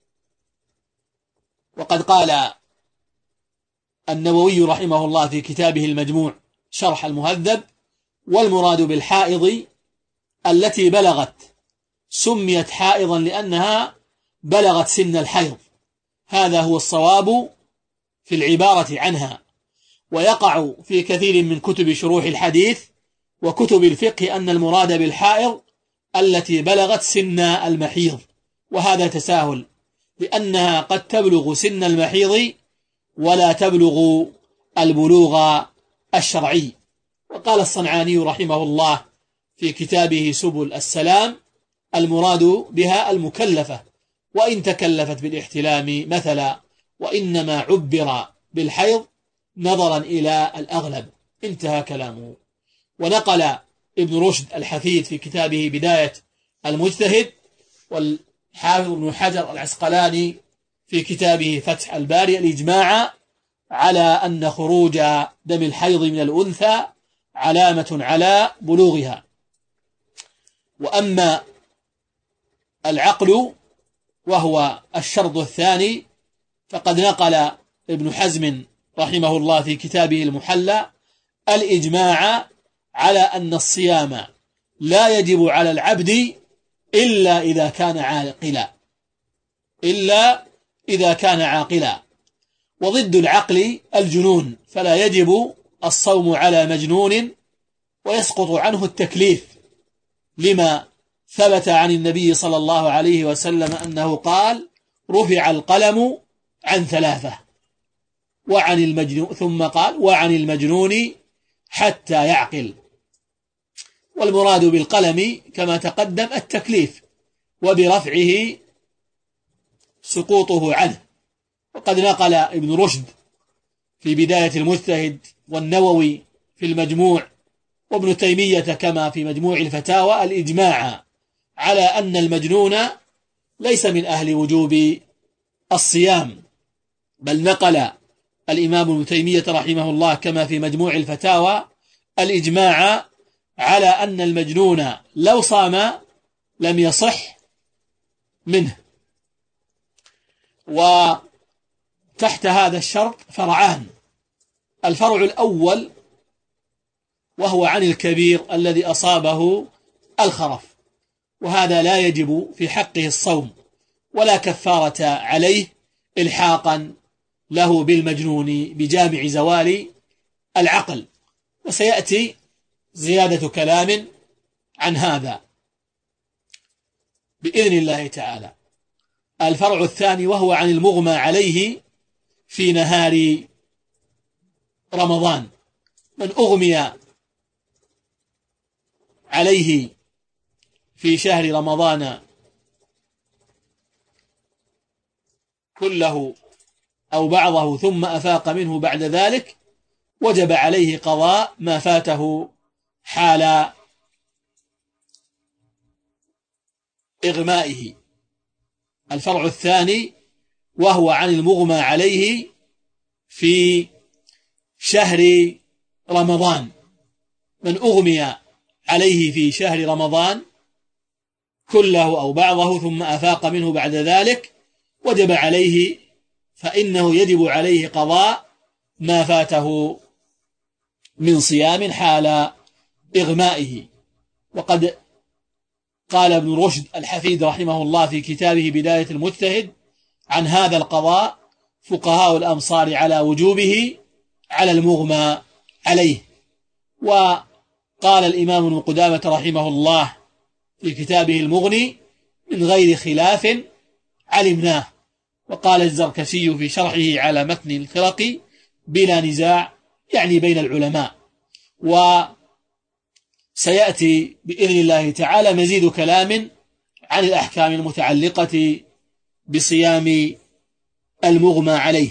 وقد قال النووي رحمه الله في كتابه المجموع شرح المهذب: والمراد بالحائض التي بلغت، سميت حائضا لأنها بلغت سن الحيض، هذا هو الصواب في العبارة عنها. ويقع في كثير من كتب شروح الحديث وكتب الفقه أن المراد بالحائض التي بلغت سن المحيض، وهذا تساهل، لأنها قد تبلغ سن المحيض ولا تبلغ البلوغ الشرعي. وقال الصنعاني رحمه الله في كتابه سبل السلام: المراد بها المكلفة، وإن تكلفت بالاحتلام مثلا، وإنما عبر بالحيض نظرا إلى الأغلب. انتهى كلامه. ونقل ابن رشد الحفيد في كتابه بداية المجتهد، والحافظ ابن حجر العسقلاني في كتابه فتح الباري الإجماع على أن خروج دم الحيض من الأنثى علامة على بلوغها. وأما العقل وهو الشرط الثاني، فقد نقل ابن حزم رحمه الله في كتابه المحلى الإجماع على أن الصيام لا يجب على العبد إلا إذا كان عاقلا، إلا إذا كان عاقلا. وضد العقل الجنون، فلا يجب الصوم على مجنون ويسقط عنه التكليف، لما ثبت عن النبي صلى الله عليه وسلم أنه قال: رفع القلم عن ثلاثة وعن المجنون، ثم قال: وعن المجنون حتى يعقل. والمراد بالقلم كما تقدم التكليف، وبرفعه سقوطه عنه. وقد نقل ابن رشد في بداية المجتهد والنووي في المجموع وابن تيمية كما في مجموع الفتاوى الإجماع على أن المجنون ليس من أهل وجوب الصيام، بل نقل الإمام ابن تيمية رحمه الله كما في مجموع الفتاوى الإجماع على أن المجنون لو صام لم يصح منه. وتحت هذا الشرط فرعان: الفرع الأول وهو عن الكبير الذي أصابه الخرف، وهذا لا يجب في حقه الصوم ولا كفارة عليه إلحاقا له بالمجنون بجامع زوال العقل، وسيأتي زيادة كلام عن هذا بإذن الله تعالى. الفرع الثاني وهو عن المغمى عليه في نهار رمضان: من أغمي عليه في شهر رمضان كله أو بعضه ثم أفاق منه بعد ذلك وجب عليه قضاء ما فاته حال إغمائه. الفرع الثاني وهو عن المغمى عليه في شهر رمضان: من أغمي عليه في شهر رمضان كله أو بعضه ثم أفاق منه بعد ذلك وجب عليه، فإنه يجب عليه قضاء ما فاته من صيام حال إغمائه. وقد قال ابن رشد الحفيد رحمه الله في كتابه بداية المجتهد عن هذا القضاء: فقهاء الأمصار على وجوبه على المغمى عليه. وقال الإمام ابن قدامة رحمه الله في كتابه المغني: من غير خلاف علمناه. وقال الزركشي في شرحه على متن الخرقي: بلا نزاع، يعني بين العلماء. وسيأتي بإذن الله تعالى مزيد كلام عن الأحكام المتعلقة بصيام المغمى عليه.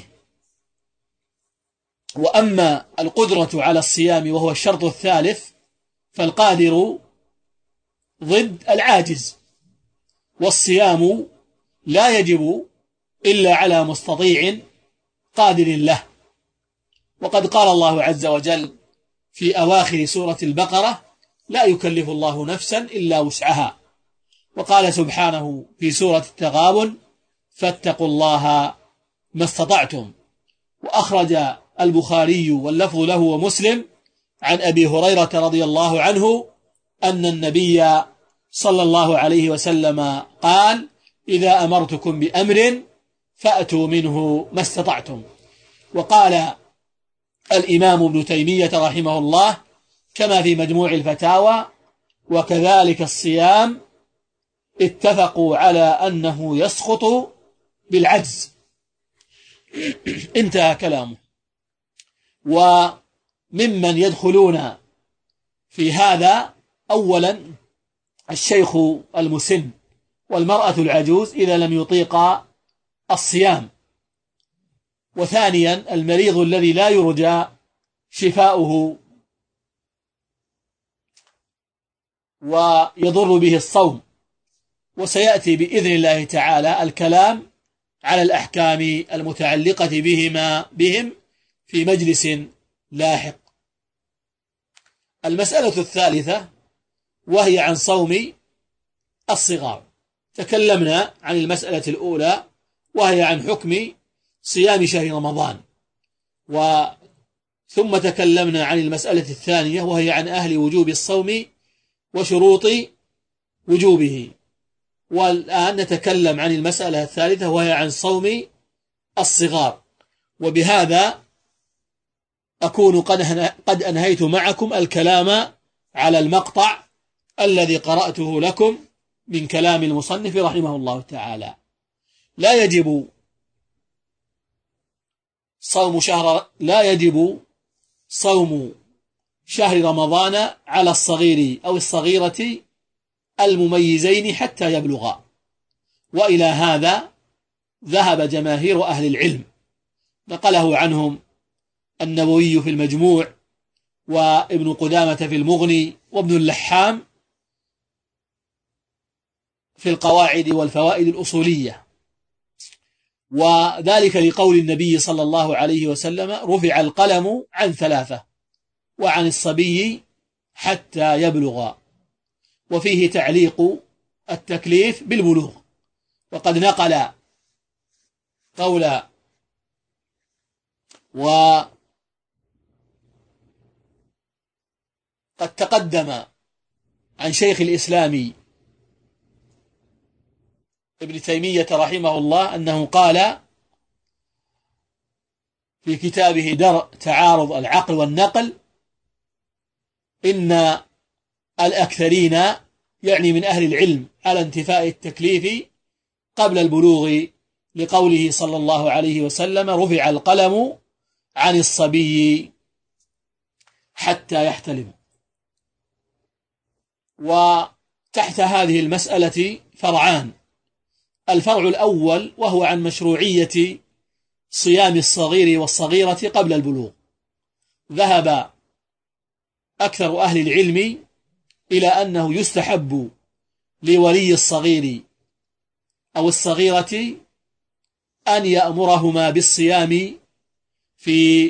وأما القدرة على الصيام وهو الشرط الثالث فالقادر ضد العاجز، والصيام لا يجب إلا على مستطيع قادر له. وقد قال الله عز وجل في أواخر سورة البقرة: لا يكلف الله نفسا إلا وسعها. وقال سبحانه في سورة التغابن: فاتقوا الله ما استطعتم. وأخرج البخاري واللفظ له ومسلم عن أبي هريرة رضي الله عنه أن النبي صلى الله عليه وسلم قال: إذا أمرتكم بأمر فأتوا منه ما استطعتم. وقال الإمام ابن تيمية رحمه الله كما في مجموع الفتاوى: وكذلك الصيام اتفقوا على أنه يسقط بالعجز. انتهى كلامه. وممن يدخلون في هذا أولا الشيخ المسن والمرأة العجوز إذا لم يطيقا الصيام، وثانيا المريض الذي لا يرجى شفاؤه ويضر به الصوم. وسيأتي بإذن الله تعالى الكلام على الأحكام المتعلقة بهما بهم في مجلس لاحق. المسألة الثالثة وهي عن صوم الصغار. تكلمنا عن المسألة الأولى وهي عن حكم صيام شهر رمضان، وثم تكلمنا عن المسألة الثانية وهي عن أهل وجوب الصوم وشروط وجوبه. والآن نتكلم عن المسألة الثالثة وهي عن صوم الصغار. وبهذا أكون قد أنهيت معكم الكلام على المقطع الذي قرأته لكم من كلام المصنف رحمه الله تعالى. لا يجب صوم شهر لا يجب صوم شهر رمضان على الصغير أو الصغيرة المميزين حتى يبلغا، وإلى هذا ذهب جماهير أهل العلم، نقله عنهم النووي في المجموع وابن قدامة في المغني، وابن اللحام في القواعد والفوائد الأصولية. وذلك لقول النبي صلى الله عليه وسلم: رفع القلم عن ثلاثة وعن الصبي حتى يبلغ. وفيه تعليق التكليف بالبلوغ. وقد نقل قول وقد تقدم عن شيخ الإسلام ابن تيمية رحمه الله أنه قال في كتابه درء تعارض العقل والنقل: إن الأكثرين، يعني من أهل العلم، على انتفاء التكليف قبل البلوغ، لقوله صلى الله عليه وسلم: رفع القلم عن الصبي حتى يحتلم. وتحت هذه المسألة فرعان: الفرع الأول وهو عن مشروعية صيام الصغير والصغيرة قبل البلوغ. ذهب أكثر أهل العلم إلى أنه يستحب لولي الصغير أو الصغيرة أن يأمرهما بالصيام في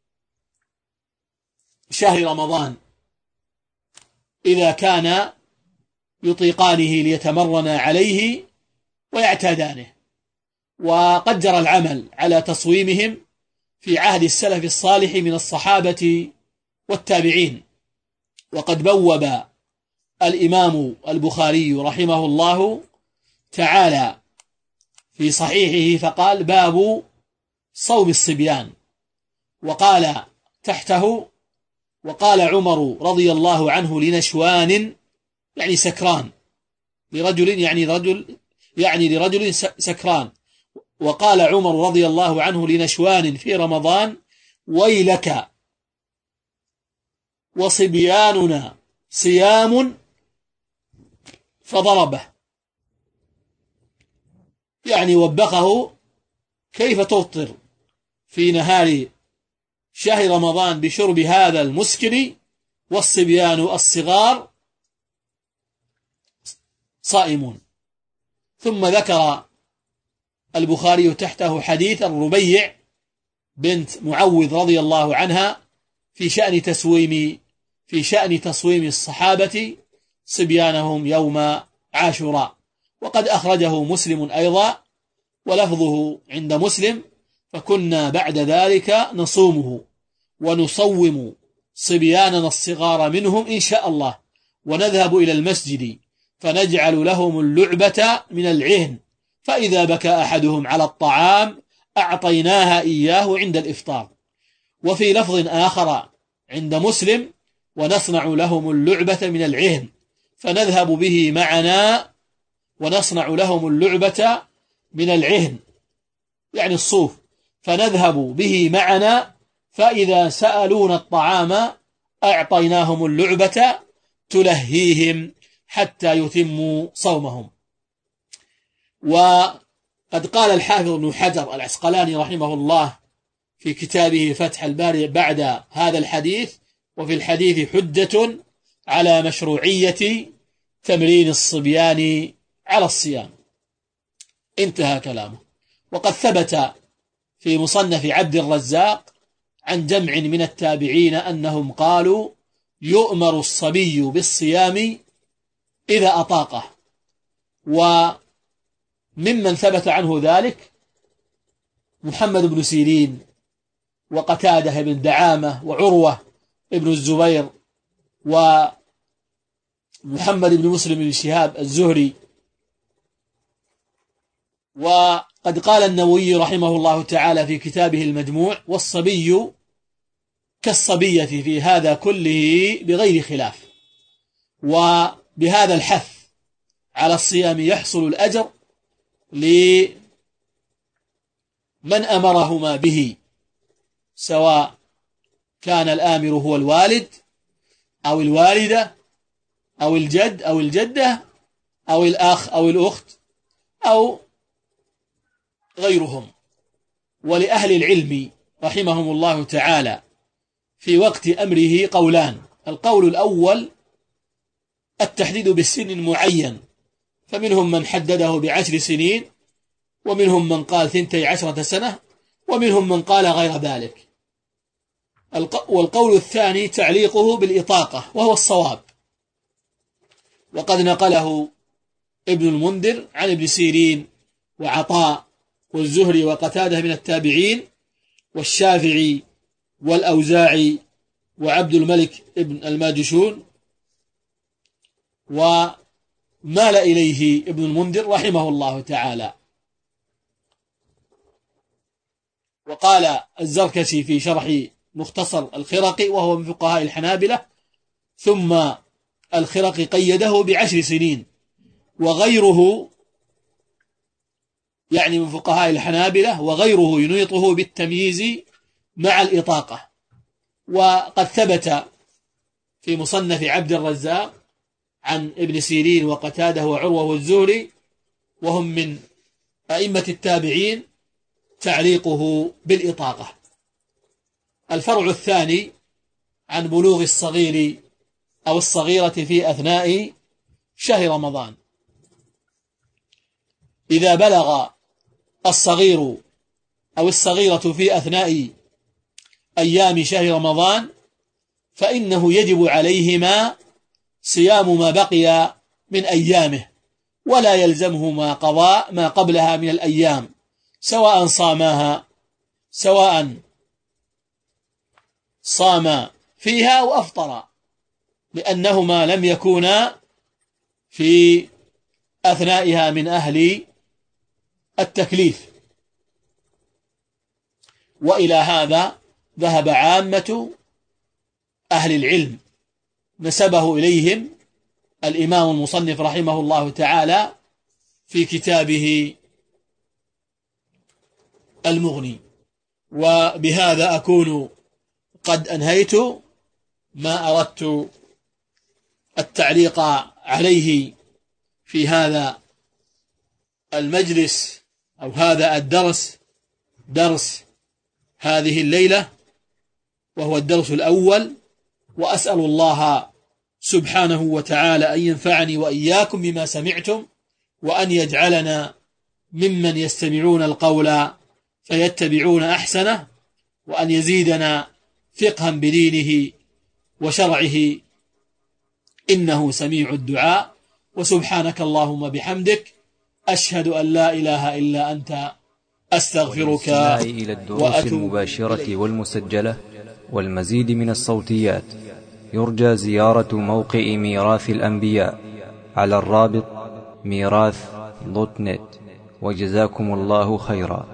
شهر رمضان إذا كان يطيقانه ليتمرنا عليه ويعتادانه. وقد جرى العمل على تصويمهم في عهد السلف الصالح من الصحابة والتابعين. وقد بوب الإمام البخاري رحمه الله تعالى في صحيحه فقال: باب صوم الصبيان. وقال تحته: وقال عمر رضي الله عنه لنشوان، يعني سكران، لرجل يعني رجل يعني لرجل سكران. وقال عمر رضي الله عنه لنشوان في رمضان: ويلك وصبياننا صيام، فضربه، يعني وبخه: كيف تفطر في نهار شهر رمضان بشرب هذا المسكر والصبيان الصغار صائمون. ثم ذكر البخاري تحته حديث الربيع بنت معوذ رضي الله عنها في شأن تسويم في شأن تصويم الصحابة صبيانهم يوم عاشوراء. وقد أخرجه مسلم أيضا، ولفظه عند مسلم: فكنا بعد ذلك نصومه ونصوم صبياننا الصغار منهم إن شاء الله، ونذهب إلى المسجد فنجعل لهم اللعبة من العهن، فإذا بكى أحدهم على الطعام أعطيناها إياه عند الإفطار. وفي لفظ آخر عند مسلم: ونصنع لهم اللعبة من العهن فنذهب به معنا ونصنع لهم اللعبة من العهن، يعني الصوف، فنذهب به معنا فإذا سألونا الطعام أعطيناهم اللعبة تلهيهم حتى يتموا صومهم. وقد قال الحافظ ابن حجر العسقلاني رحمه الله في كتابه فتح الباري بعد هذا الحديث: وفي الحديث حجة على مشروعية تمرين الصبيان على الصيام. انتهى كلامه. وقد ثبت في مصنف عبد الرزاق عن جمع من التابعين أنهم قالوا: يؤمر الصبي بالصيام إذا أطاقه. وممن ثبت عنه ذلك محمد بن سيرين وقتادة بن دعامة وعروة ابن الزبير ومحمد بن مسلم بن شهاب الزهري. وقد قال النووي رحمه الله تعالى في كتابه المجموع: والصبي كالصبية في هذا كله بغير خلاف. وبهذا الحث على الصيام يحصل الأجر لمن أمرهما به، سواء كان الآمر هو الوالد أو الوالدة أو الجد أو الجدة أو الأخ أو الأخت أو غيرهم. ولأهل العلم رحمهم الله تعالى في وقت أمره قولان. القول الأول التحديد بالسن معين، فمنهم من حدده بعشر سنين، ومنهم من قال ثنتي عشرة سنة، ومنهم من قال غير ذلك. والقول الثاني تعليقه بالإطاقة، وهو الصواب، وقد نقله ابن المنذر عن ابن سيرين وعطاء والزهري وقتادة من التابعين، والشافعي والأوزاعي وعبد الملك ابن الماجشون، ومال إليه ابن المنذر رحمه الله تعالى. وقال الزركشي في شرح مختصر الخرقي، وهو من فقهاء الحنابلة: ثم الخرقي قيده بعشر سنين، وغيره يعني من فقهاء الحنابلة وغيره ينيطه بالتمييز مع الإطاقة. وقد ثبت في مصنف عبد الرزاق عن ابن سيرين وقتاده وعروة والزهري، وهم من أئمة التابعين، تعليقه بالإطاقة. الفرع الثاني عن بلوغ الصغير أو الصغيرة في أثناء شهر رمضان. إذا بلغ الصغير أو الصغيرة في أثناء أيام شهر رمضان فإنه يجب عليهما صيام ما بقي من أيامه، ولا يلزمهما قضاء ما قبلها من الأيام، سواء صاماها سواء صام فيها وأفطر، لأنهما لم يكونا في أثنائها من أهل التكليف. وإلى هذا ذهب عامة أهل العلم، نسبه إليهم الإمام المصنف رحمه الله تعالى في كتابه المغني. وبهذا أكون قد أنهيت ما أردت التعليق عليه في هذا المجلس أو هذا الدرس، درس هذه الليلة، وهو الدرس الأول. وأسأل الله سبحانه وتعالى أن ينفعني وإياكم بما سمعتم، وأن يجعلنا ممن يستمعون القول فيتبعون أحسنه، وأن يزيدنا فقها بدينه وشرعه، إنه سميع الدعاء. وسبحانك اللهم بحمدك، أشهد أن لا إله إلا أنت، أستغفرك إلى الدروس المباشرة والمسجلة والمزيد من الصوتيات، يرجى زيارة موقع ميراث الأنبياء على الرابط ميراث دوت نت. وجزاكم الله خيرا.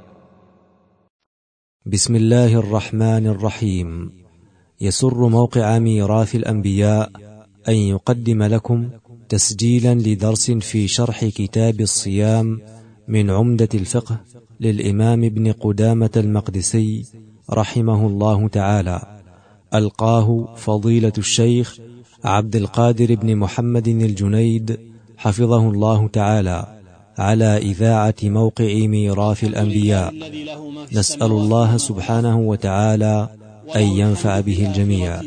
بسم الله الرحمن الرحيم. يسر موقع ميراث الأنبياء أن يقدم لكم تسجيلا لدرس في شرح كتاب الصيام من عمدة الفقه للإمام ابن قدامة المقدسي رحمه الله تعالى، ألقاه فضيلة الشيخ عبد القادر بن محمد الجنيد حفظه الله تعالى على إذاعة موقع ميراث الأنبياء. نسأل الله سبحانه وتعالى أن ينفع به الجميع.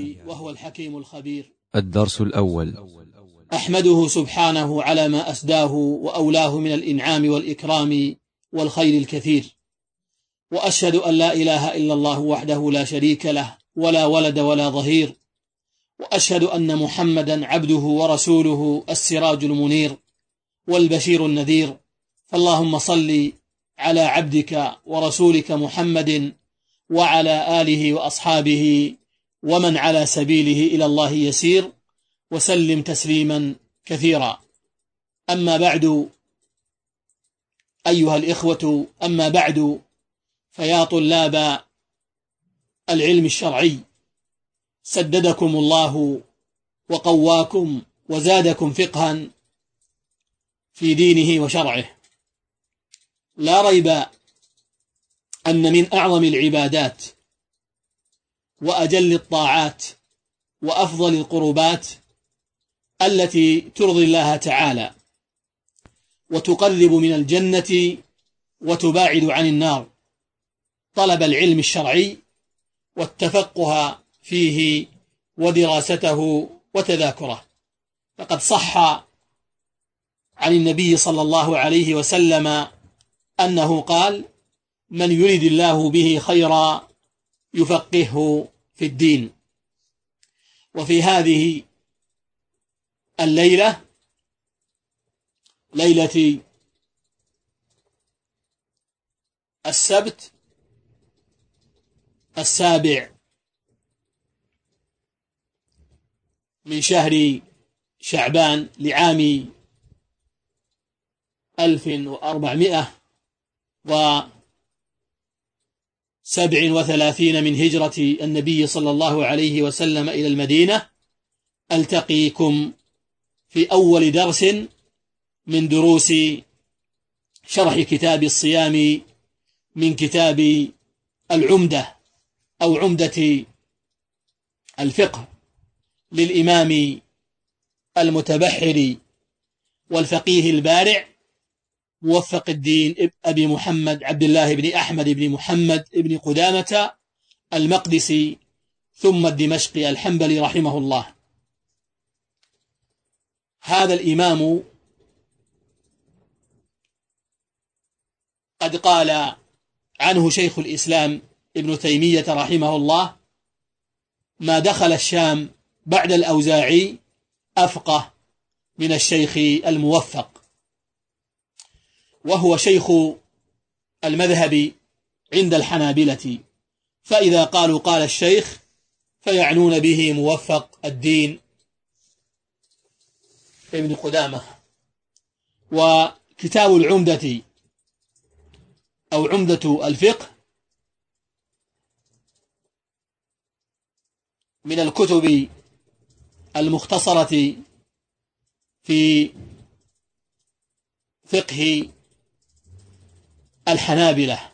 الدرس الأول: أحمده سبحانه على ما أسداه وأولاه من الإنعام والإكرام والخير الكثير، وأشهد أن لا إله إلا الله وحده لا شريك له ولا ولد ولا ظهير، وأشهد أن محمدا عبده ورسوله السراج المنير والبشير النذير. فاللهم صل على عبدك ورسولك محمد وعلى آله وأصحابه ومن على سبيله إلى الله يسير، وسلم تسليما كثيرا. أما بعد، أيها الإخوة، أما بعد، فيا طلاب العلم الشرعي، سددكم الله وقواكم وزادكم فقها في دينه وشرعه. لا ريب أن من أعظم العبادات وأجل الطاعات وأفضل القربات التي ترضي الله تعالى وتقرب من الجنة وتباعد عن النار طلب العلم الشرعي والتفقه فيه ودراسته وتذاكره. فقد صح عن النبي صلى الله عليه وسلم أنه قال: من يريد الله به خيرا يفقهه في الدين. وفي هذه الليلة، ليلة السبت السابع من شهر شعبان لعام ألف وأربعمائة وسبع وثلاثين من هجرة النبي صلى الله عليه وسلم إلى المدينة، ألتقيكم في أول درس من دروس شرح كتاب الصيام من كتاب العمدة أو عمدة الفقه للإمام المتبحر والفقيه البارع موفق الدين أبي محمد عبد الله بن أحمد بن محمد بن قدامة المقدسي ثم الدمشقي الحنبلي رحمه الله. هذا الإمام قد قال عنه شيخ الإسلام ابن تيمية رحمه الله: ما دخل الشام بعد الأوزاعي أفقه من الشيخ الموفق. وهو شيخ المذهب عند الحنابلة، فإذا قالوا قال الشيخ فيعنون به موفق الدين ابن قدامة. وكتاب العمدة أو عمدة الفقه من الكتب المختصرة في فقه الحنابلة،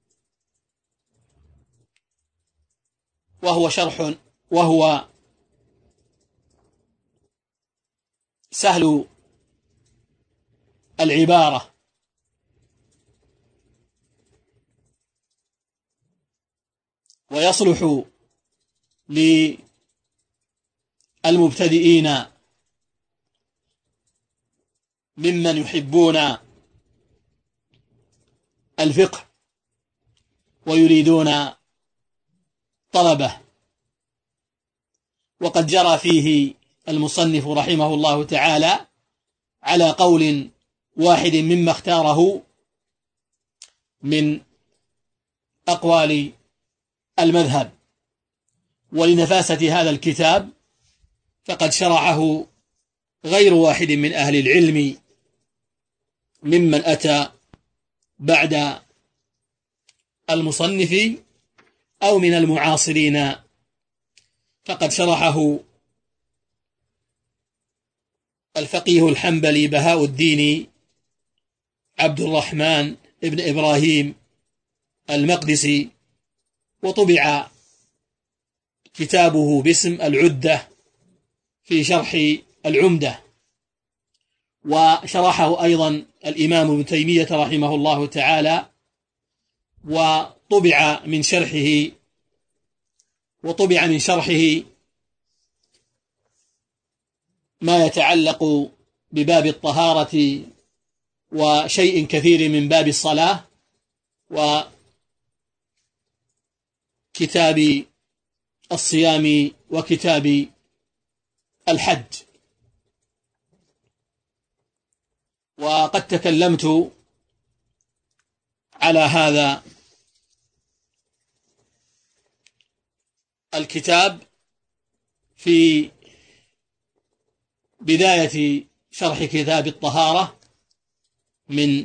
وهو شرح وهو سهل العبارة ويصلح للمبتدئين ممن يحبون الفقه ويريدون طلبه. وقد جرى فيه المصنف رحمه الله تعالى على قول واحد مما اختاره من أقوال المذهب. ولنفاسة هذا الكتاب فقد شرعه غير واحد من أهل العلم ممن أتى بعد المصنف أو من المعاصرين، فقد شرحه الفقيه الحنبلي بهاء الدين عبد الرحمن ابن إبراهيم المقدسي، وطبع كتابه باسم العدة في شرح العمدة. وشرحه أيضا الإمام ابن تيمية رحمه الله تعالى، وطبع من شرحه وطبع من شرحه ما يتعلق بباب الطهارة وشيء كثير من باب الصلاة وكتاب الصيام وكتاب الحج. وقد تكلمت على هذا الكتاب في بداية شرح كتاب الطهارة من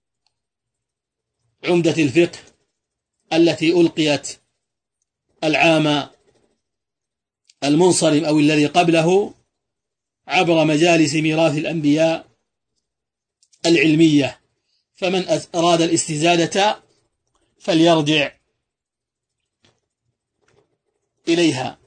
عمدة الفقه التي ألقيت العام المنصرم أو الذي قبله عبر مجالس ميراث الأنبياء العلمية، فمن أراد الاستزادة فليرجع إليها.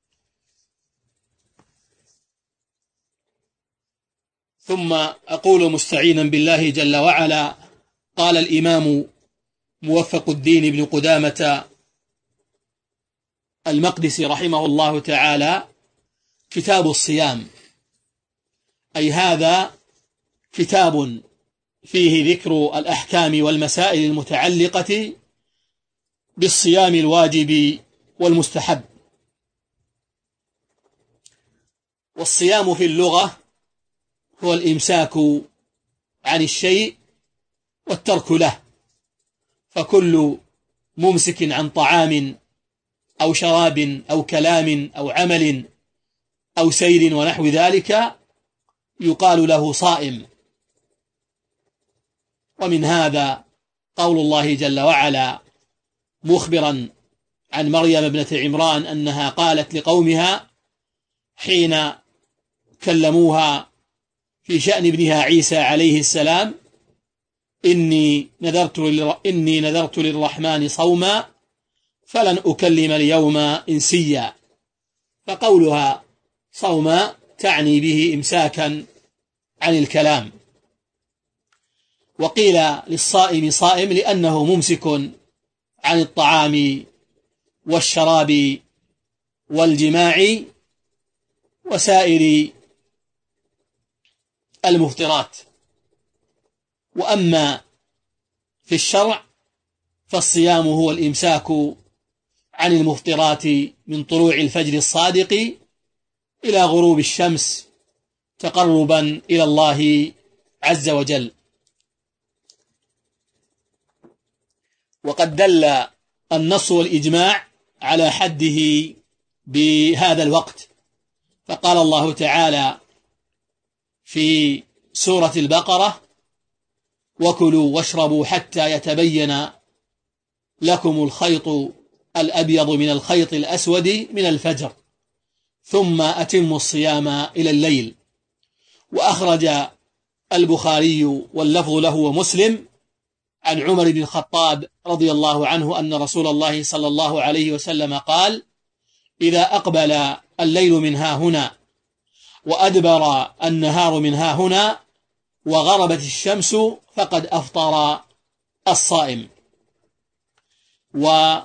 ثم أقول مستعينا بالله جل وعلا: قال الإمام موفق الدين ابن قدامة المقدسي رحمه الله تعالى كتاب الصيام، أي هذا كتاب فيه ذكر الأحكام والمسائل المتعلقة بالصيام الواجب والمستحب. والصيام في اللغة هو الإمساك عن الشيء والترك له، فكل ممسك عن طعام أو شراب أو كلام أو عمل أو سير ونحو ذلك يقال له صائم. ومن هذا قول الله جل وعلا مخبرا عن مريم ابنة عمران أنها قالت لقومها حين كلموها في شأن ابنها عيسى عليه السلام: إني نذرت إني نذرت للرحمن صوما فلن أكلم اليوم إنسيا. فقولها صوما تعني به إمساكا عن الكلام. وقيل للصائم صائم لأنه ممسك عن الطعام والشراب والجماع وسائر المفطرات. وأما في الشرع فالصيام هو الإمساك عن المفطرات من طلوع الفجر الصادق إلى غروب الشمس تقربا إلى الله عز وجل. وقد دل النص والإجماع على حده بهذا الوقت، فقال الله تعالى في سورة البقرة: وكلوا واشربوا حتى يتبين لكم الخيط الأبيض من الخيط الأسود من الفجر ثم أتموا الصيام إلى الليل. وأخرج البخاري واللفظ له ومسلم عن عمر بن الخطاب رضي الله عنه أن رسول الله صلى الله عليه وسلم قال: إذا أقبل الليل من ها هنا وأدبر النهار من ها هنا وغربت الشمس فقد أفطر الصائم. وأما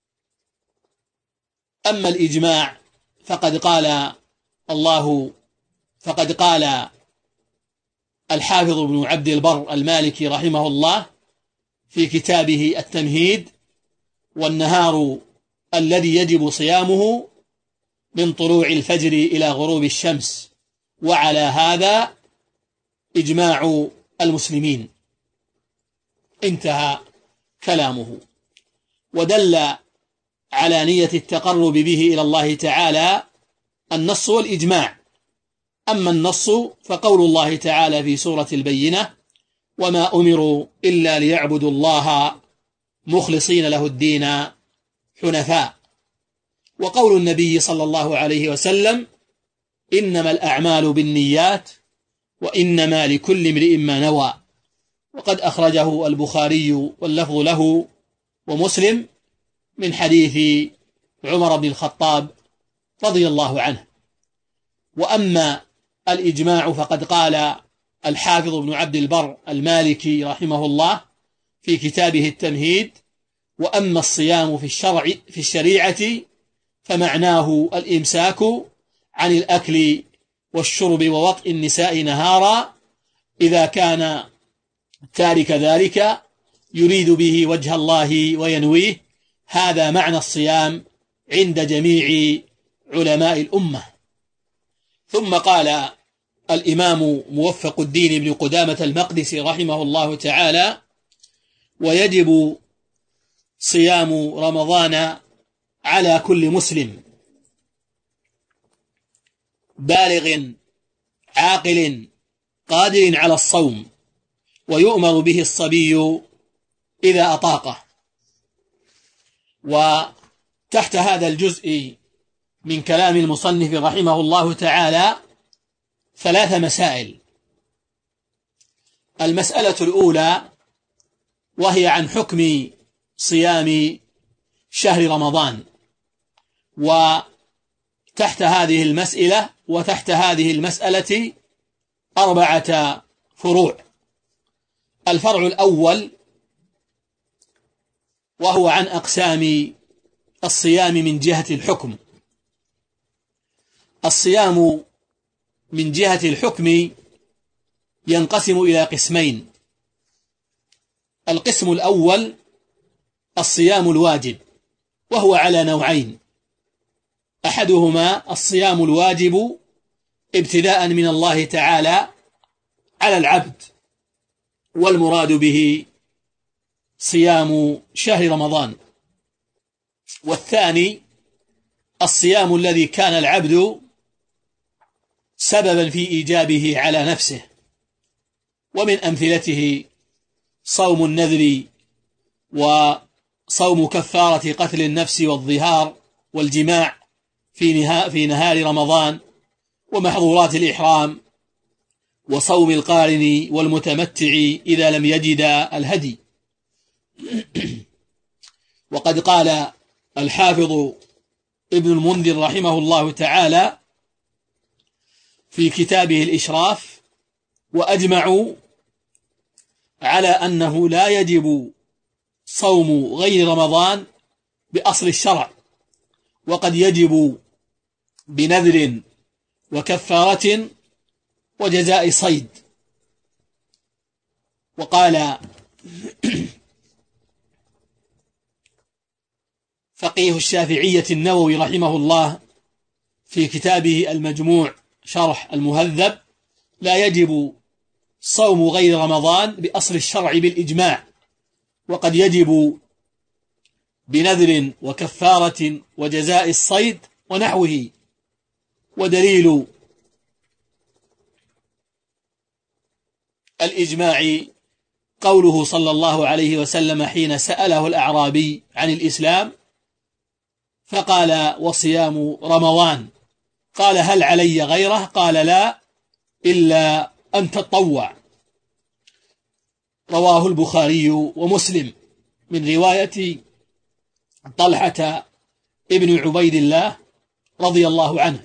الإجماع فقد قال الله فقد قال الحافظ ابن عبد البر المالكي رحمه الله في كتابه التمهيد: والنهار الذي يجب صيامه من طلوع الفجر إلى غروب الشمس، وعلى هذا إجماع المسلمين. انتهى كلامه. ودل على نية التقرب به إلى الله تعالى النص والإجماع. أما النص فقول الله تعالى في سورة البينة: وما أمروا إلا ليعبدوا الله مخلصين له الدين حنفاء. وقول النبي صلى الله عليه وسلم: إنما الأعمال بالنيات وإنما لكل امرئ ما نوى. وقد أخرجه البخاري واللفظ له ومسلم من حديث عمر بن الخطاب رضي الله عنه. وأما الإجماع فقد قال الحافظ ابن عبد البر المالكي رحمه الله في كتابه التمهيد: وأما الصيام في الشرع في الشريعة فمعناه الإمساك عن الأكل والشرب ووطئ النساء نهارا، إذا كان تارك ذلك يريد به وجه الله وينويه. هذا معنى الصيام عند جميع علماء الأمة. ثم قال الإمام موفق الدين بن قدامة المقدسي رحمه الله تعالى: ويجب صيام رمضان على كل مسلم بالغ عاقل قادر على الصوم، ويؤمر به الصبي إذا أطاقه. وتحت هذا الجزء من كلام المصنف رحمه الله تعالى ثلاث مسائل. المسألة الأولى وهي عن حكم صيام شهر رمضان. وتحت هذه المسألة وتحت هذه المسألة أربعة فروع. الفرع الأول وهو عن أقسام الصيام من جهة الحكم. الصيام من جهة الحكم ينقسم إلى قسمين. القسم الأول الصيام الواجب، وهو على نوعين: أحدهما الصيام الواجب ابتداء من الله تعالى على العبد، والمراد به صيام شهر رمضان. والثاني الصيام الذي كان العبد سببا في إيجابه على نفسه، ومن أمثلته صوم النذر، وصوم كفارة قتل النفس والظهار والجماع في نهار رمضان، ومحظورات الإحرام، وصوم القارن والمتمتع إذا لم يجد الهدي. وقد قال الحافظ ابن المنذر رحمه الله تعالى في كتابه الإشراف: وأجمعوا على أنه لا يجب صوم غير رمضان بأصل الشرع، وقد يجب بنذر وكفارة وجزاء صيد. وقال فقيه الشافعية النووي رحمه الله في كتابه المجموع شرح المهذب: لا يجب صوم غير رمضان بأصل الشرع بالإجماع، وقد يجب بنذر وكفارة وجزاء الصيد ونحوه. ودليل الإجماع قوله صلى الله عليه وسلم حين سأله الأعرابي عن الإسلام فقال: وصيام رمضان. قال: هل علي غيره؟ قال: لا، إلا أن تطوع. رواه البخاري ومسلم من رواية طلحة ابن عبيد الله رضي الله عنه.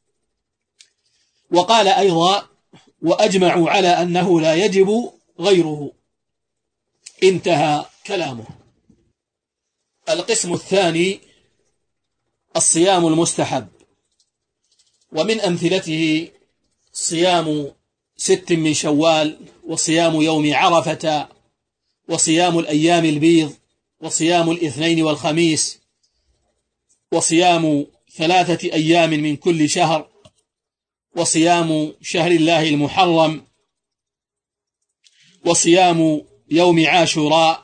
وقال أيضا: وأجمعوا على أنه لا يجب غيره. انتهى كلامه. القسم الثاني الصيام المستحب، ومن أمثلته صيام ست من شوال، وصيام يوم عرفة، وصيام الأيام البيض، وصيام الاثنين والخميس، وصيام ثلاثة أيام من كل شهر، وصيام شهر الله المحرم، وصيام يوم عاشوراء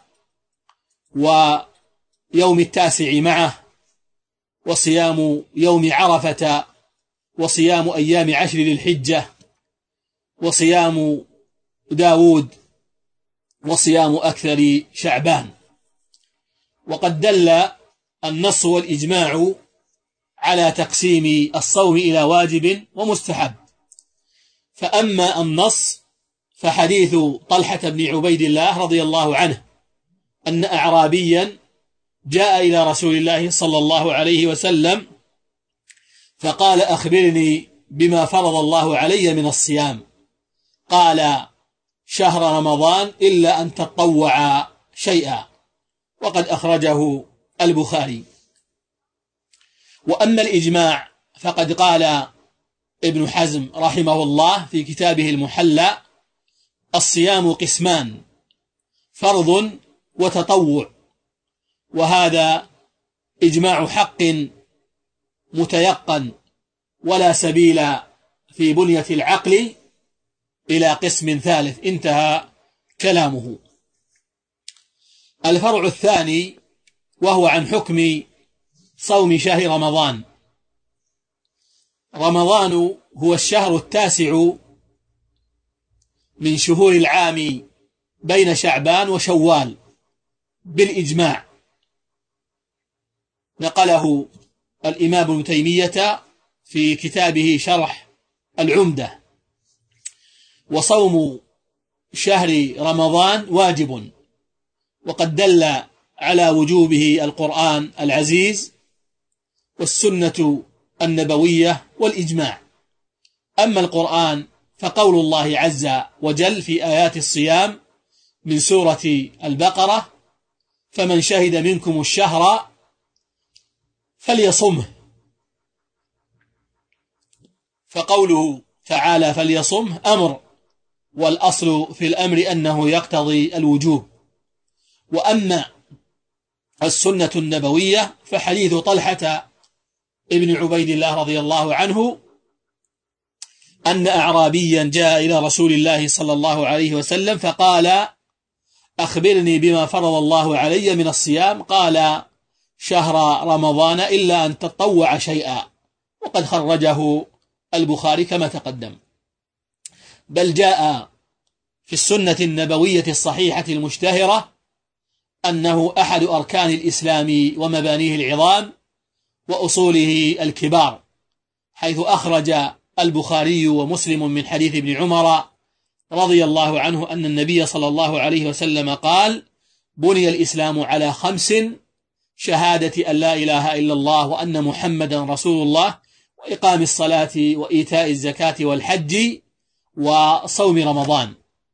ويوم التاسع معه، وصيام يوم عرفة، وصيام أيام عشر ذي الحجة، وصيام داود، وصيام أكثر شعبان. وقد دل النص والإجماع على تقسيم الصوم إلى واجب ومستحب. فأما النص فحديث طلحة بن عبيد الله رضي الله عنه أن أعرابيا جاء إلى رسول الله صلى الله عليه وسلم فقال: أخبرني بما فرض الله علي من الصيام. قال: شهر رمضان إلا أن تطوع شيئا. وقد أخرجه البخاري. وأما الإجماع فقد قال ابن حزم رحمه الله في كتابه المحلى: الصيام قسمان: فرض وتطوع. وهذا إجماع حق متيقن، ولا سبيل في بنية العقل إلى قسم ثالث. انتهى كلامه. الفرع الثاني وهو عن حكم صوم شهر رمضان. رمضان هو الشهر التاسع من شهور العام بين شعبان وشوال بالإجماع، نقله الإمام ابن تيمية في كتابه شرح العمدة. وصوم شهر رمضان واجب، وقد دل على وجوبه القرآن العزيز والسنة النبوية والإجماع. أما القرآن فقول الله عز وجل في آيات الصيام من سورة البقرة: فمن شهد منكم الشهر فليصمه. فقوله تعالى فليصمه أمر، والأصل في الأمر أنه يقتضي الوجوب. وأما السنة النبوية فحديث طلحة ابن عبيد الله رضي الله عنه أن أعرابيا جاء إلى رسول الله صلى الله عليه وسلم فقال أخبرني بما فرض الله علي من الصيام، قال شهر رمضان إلا أن تطوع شيئا، وقد خرجه البخاري كما تقدم. بل جاء في السنة النبوية الصحيحة المشتهرة أنه أحد أركان الإسلام ومبانيه العظام وأصوله الكبار، حيث أخرج البخاري ومسلم من حديث ابن عمر رضي الله عنه أن النبي صلى الله عليه وسلم قال بني الإسلام على خمس: شهادة أن لا إله إلا الله وأن محمدا رسول الله، وإقام الصلاة وإيتاء الزكاة والحج وصوم رمضان.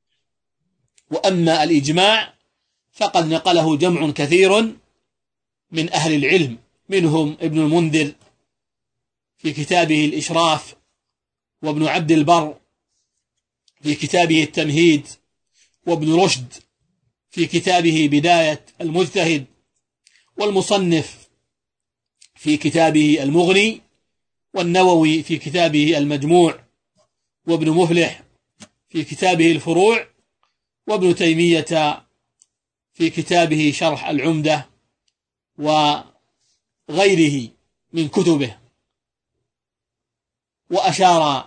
وأما الإجماع فقد نقله جمع كثير من أهل العلم، منهم ابن المنذر في كتابه الإشراف، وابن عبد البر في كتابه التمهيد، وابن رشد في كتابه بداية المجتهد، والمصنف في كتابه المغني، والنووي في كتابه المجموع، وابن مفلح في كتابه الفروع، وابن تيمية في كتابه شرح العمدة، وغيره من كتبه. وأشار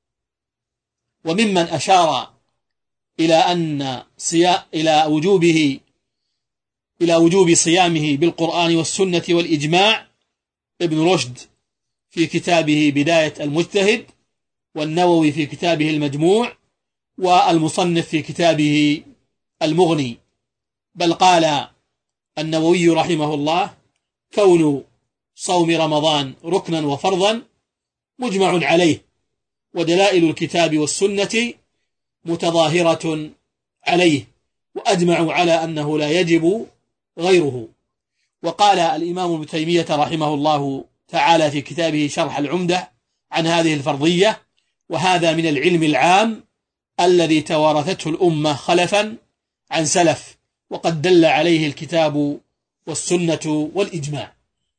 وممن أشار إلى أن صيام إلى وجوبه إلى وجوب صيامه بالقرآن والسنة والإجماع ابن رشد في كتابه بداية المجتهد، والنووي في كتابه المجموع، والمصنف في كتابه المغني. بل قال النووي رحمه الله كون صوم رمضان ركنا وفرضا مجمع عليه، ودلائل الكتاب والسنة متظاهرة عليه، وأجمعوا على أنه لا يجب غيره. وقال الإمام ابن تيمية رحمه الله تعالى في كتابه شرح العمدة عن هذه الفرضية: وهذا من العلم العام الذي توارثته الأمة خلفا عن سلف، وقد دل عليه الكتاب والسنة والإجماع.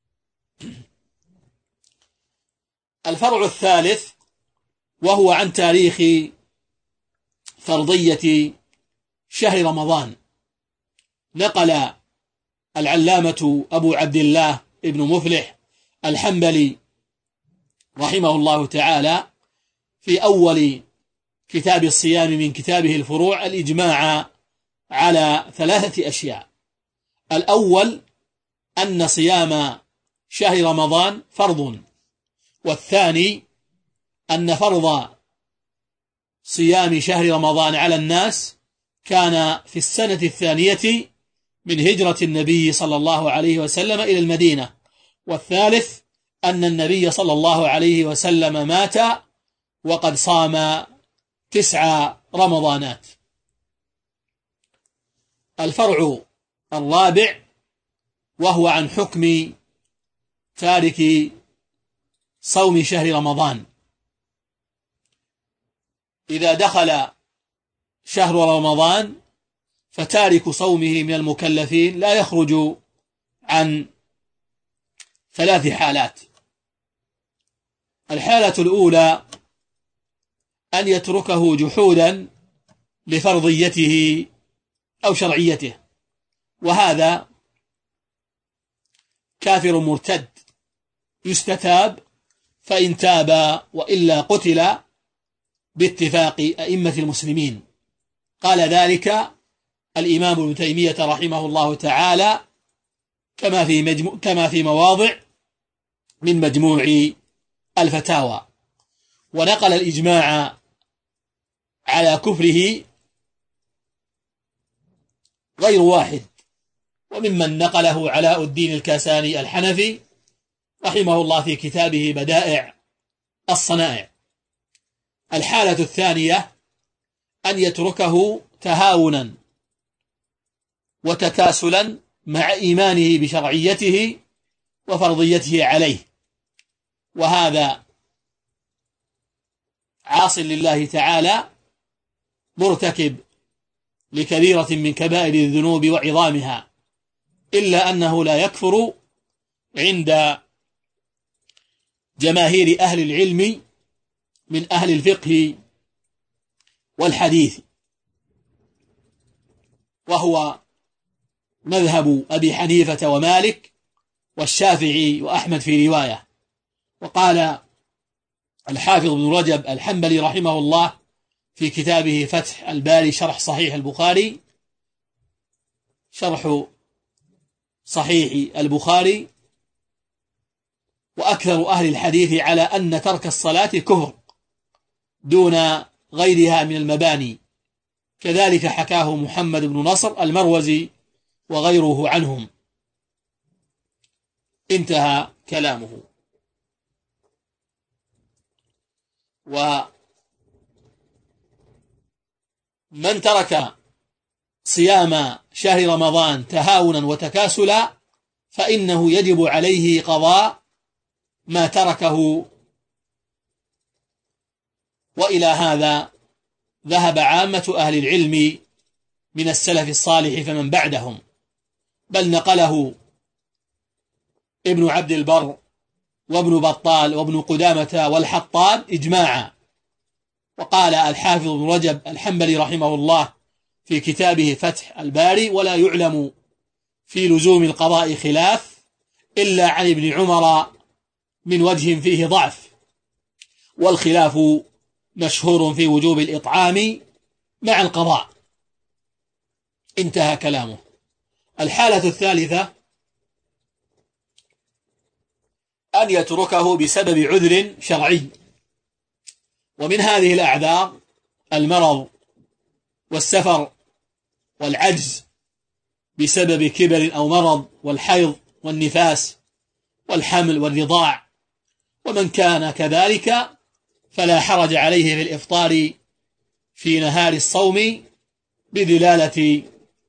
الفرع الثالث وهو عن تاريخ فرضية شهر رمضان. نقل العلامة أبو عبد الله ابن مفلح الحنبلي رحمه الله تعالى في أول كتاب الصيام من كتابه الفروع الإجماع على ثلاثة أشياء: الأول أن صيام شهر رمضان فرض، والثاني أن فرض صيام شهر رمضان على الناس كان في السنة الثانية من هجرة النبي صلى الله عليه وسلم إلى المدينة، والثالث أن النبي صلى الله عليه وسلم مات وقد صام تسع رمضانات. الفرع الرابع وهو عن حكم تارك صوم شهر رمضان. إذا دخل شهر رمضان فتارك صومه من المكلفين لا يخرج عن ثلاث حالات: الحالة الأولى أن يتركه جحودا لفرضيته أو شرعيته، وهذا كافر مرتد يستتاب، فإن تاب وإلا قتل باتفاق أئمة المسلمين. قال ذلك الإمام ابن تيمية رحمه الله تعالى كما في مجموع كما في مواضع من مجموع الفتاوى. ونقل الإجماع على كفره غير واحد، وممن نقله علاء الدين الكاساني الحنفي رحمه الله في كتابه بدائع الصنائع. الحالة الثانية أن يتركه تهاونا وتكاسلا مع إيمانه بشرعيته وفرضيته عليه، وهذا عاص لله تعالى مرتكب لكبيرة من كبائر الذنوب وعظامها، إلا أنه لا يكفر عند جماهير أهل العلم من أهل الفقه والحديث، وهو مذهب أبي حنيفة ومالك والشافعي وأحمد في رواية. وقال الحافظ ابن رجب الحنبلي رحمه الله في كتابه فتح الباري شرح صحيح البخاري، شرح صحيح البخاري: وأكثر أهل الحديث على أن ترك الصلاة كفر دون غيرها من المباني، كذلك حكاه محمد بن نصر المروزي وغيره عنهم. انتهى كلامه. ومن ترك صيام شهر رمضان تهاونا وتكاسلا فإنه يجب عليه قضاء ما تركه، وإلى هذا ذهب عامة أهل العلم من السلف الصالح فمن بعدهم، بل نقله ابن عبد البر وابن بطال وابن قدامة والحطاب إجماعا. وقال الحافظ ابن رجب الحنبلي رحمه الله في كتابه فتح الباري: ولا يعلم في لزوم القضاء خلاف إلا عن ابن عمر من وجه فيه ضعف، والخلاف مشهور في وجوب الإطعام مع القضاء. انتهى كلامه. الحالة الثالثة أن يتركه بسبب عذر شرعي، ومن هذه الأعذار المرض والسفر والعجز بسبب كبر أو مرض، والحيض والنفاس والحمل والرضاع. ومن كان كذلك فلا حرج عليه في الإفطار في نهار الصوم بدلالة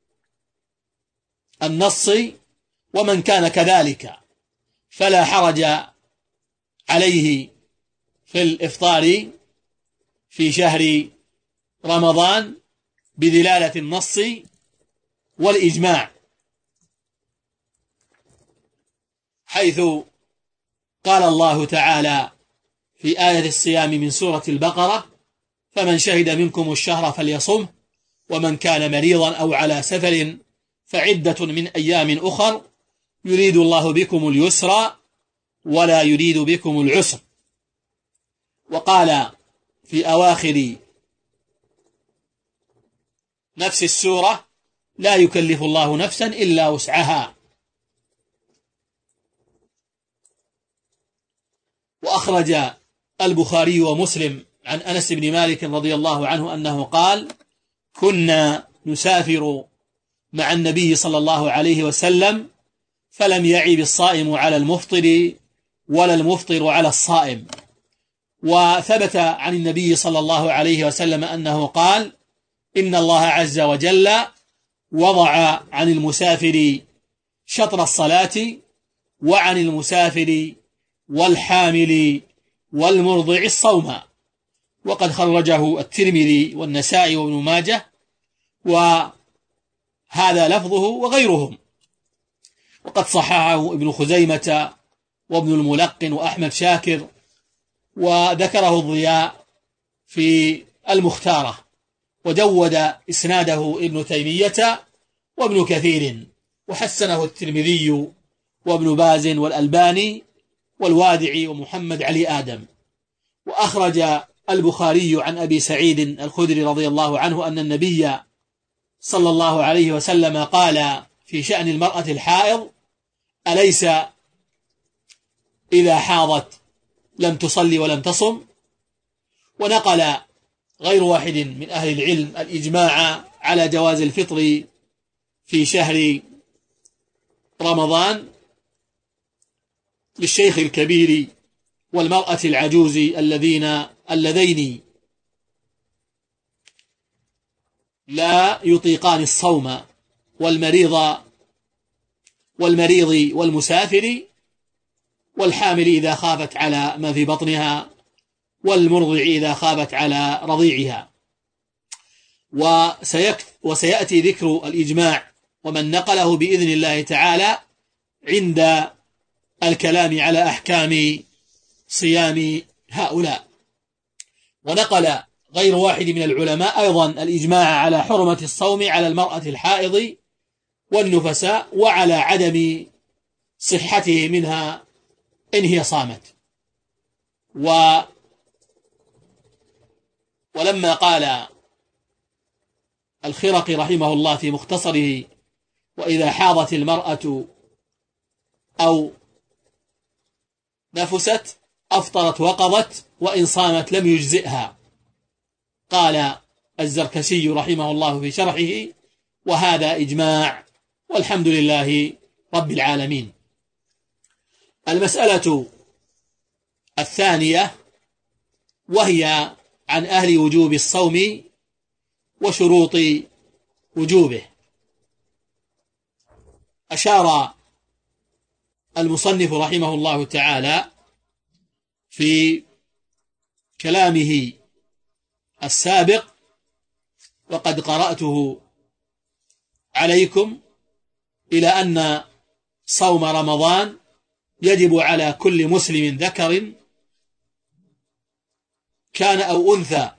النص، ومن كان كذلك فلا حرج عليه في الإفطار في شهر رمضان بدلالة النص والإجماع، حيث قال الله تعالى في آية الصيام من سورة البقرة: فمن شهد منكم الشهر فليصمه، ومن كان مريضا أو على سفر فعدة من أيام أخر، يريد الله بكم اليسر ولا يريد بكم العسر. وقال في أواخر نفس السورة: لا يكلف الله نفسا إلا وسعها. وأخرج البخاري ومسلم عن أنس بن مالك رضي الله عنه أنه قال: كنا نسافر مع النبي صلى الله عليه وسلم فلم يعب الصائم على المفطر ولا المفطر على الصائم. وثبت عن النبي صلى الله عليه وسلم أنه قال: إن الله عز وجل وضع عن المسافر شطر الصلاة وعن المسافر والحامل والمرضع الصوم. وقد خرجه الترمذي والنسائي وابن ماجه، وهذا لفظه وغيرهم. وقد صححه ابن خزيمة وابن الملقن وأحمد شاكر، وذكره الضياء في المختارة، وجود إسناده ابن تيمية وابن كثير، وحسنه الترمذي وابن باز والألباني والوادعي ومحمد علي آدم. وأخرج البخاري عن أبي سعيد الخدري رضي الله عنه أن النبي صلى الله عليه وسلم قال في شأن المرأة الحائض: أليس إذا حاضت لم تصلي ولم تصم؟ ونقل غير واحد من أهل العلم الإجماع على جواز الفطر في شهر رمضان للشيخ الكبير والمرأة العجوز الذين اللذين لا يطيقان الصوم، والمريض والمريض والمسافر والحامل إذا خافت على ما في بطنها، والمرضع إذا خافت على رضيعها. وسيأتي ذكر الإجماع ومن نقله بإذن الله تعالى عند الكلام على أحكام صيام هؤلاء. ونقل غير واحد من العلماء أيضا الإجماع على حرمة الصوم على المرأة الحائض والنفساء، وعلى عدم صحته منها إن هي صامت. و ولما قال الخرقي رحمه الله في مختصره: وإذا حاضت المرأة أو نفست أفطرت وقضت، وإن صامت لم يجزئها، قال الزركشي رحمه الله في شرحه: وهذا إجماع والحمد لله رب العالمين. المسألة الثانية وهي عن أهل وجوب الصوم وشروط وجوبه. أشار المصنف رحمه الله تعالى في كلامه السابق، وقد قرأته عليكم، إلى أن صوم رمضان يجب على كل مسلم ذكر كان أو أنثى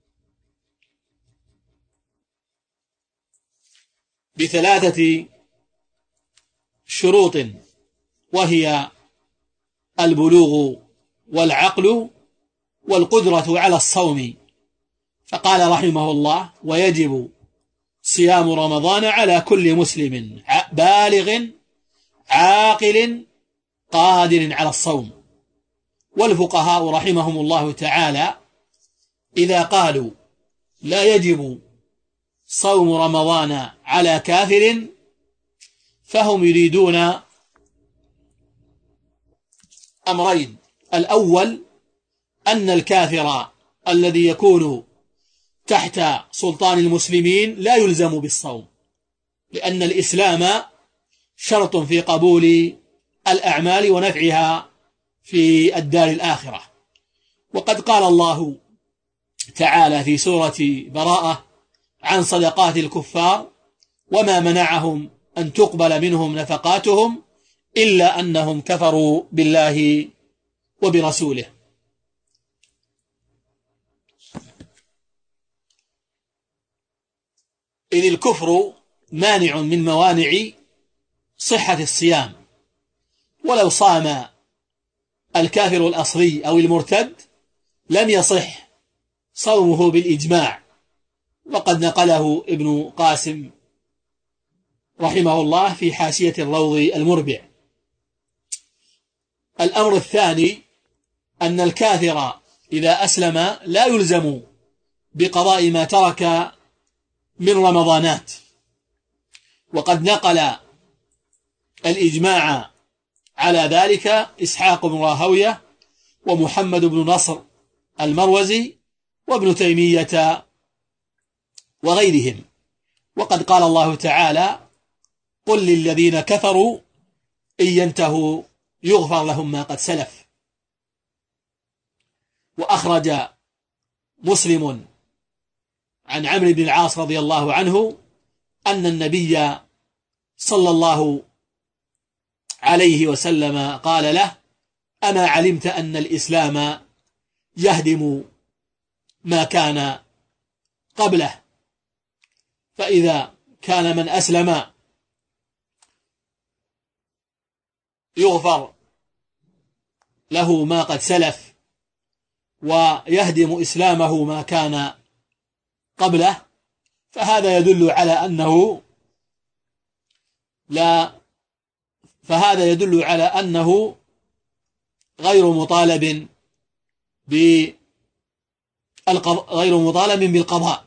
بثلاثة شروط، وهي البلوغ والعقل والقدرة على الصوم. فقال رحمه الله: ويجب صيام رمضان على كل مسلم بالغ عاقل قادر على الصوم. والفقهاء رحمهم الله تعالى إذا قالوا لا يجب صوم رمضان على كافر فهم يريدون أمرين: الأول أن الكافر الذي يكون تحت سلطان المسلمين لا يلزم بالصوم، لأن الإسلام شرط في قبول الأعمال ونفعها في الدار الآخرة. وقد قال الله تعالى في سورة براءة عن صدقات الكفار: وما منعهم أن تقبل منهم نفقاتهم إلا أنهم كفروا بالله وبرسوله. إذ الكفر مانع من موانع صحة الصيام، ولو صام الكافر الأصلي أو المرتد لم يصح صومه بالإجماع، وقد نقله ابن قاسم رحمه الله في حاشية الروض المربع. الأمر الثاني أن الكافر إذا أسلم لا يلزم بقضاء ما ترك من رمضانات، وقد نقل الإجماع على ذلك إسحاق بن راهوية ومحمد بن نصر المروزي وابن تيمية وغيرهم. وقد قال الله تعالى: قل للذين كفروا إن ينتهوا يغفر لهم ما قد سلف. وأخرج مسلم عن عمرو بن العاص رضي الله عنه أن النبي صلى الله عليه وسلم قال له: أما علمت أن الإسلام يهدم ما كان قبله، فإذا كان من أسلم يغفر له ما قد سلف ويهدم إسلامه ما كان قبله، فهذا يدل على أنه لا فهذا يدل على أنه غير مطالب بالقضاء غير مطالب بالقضاء.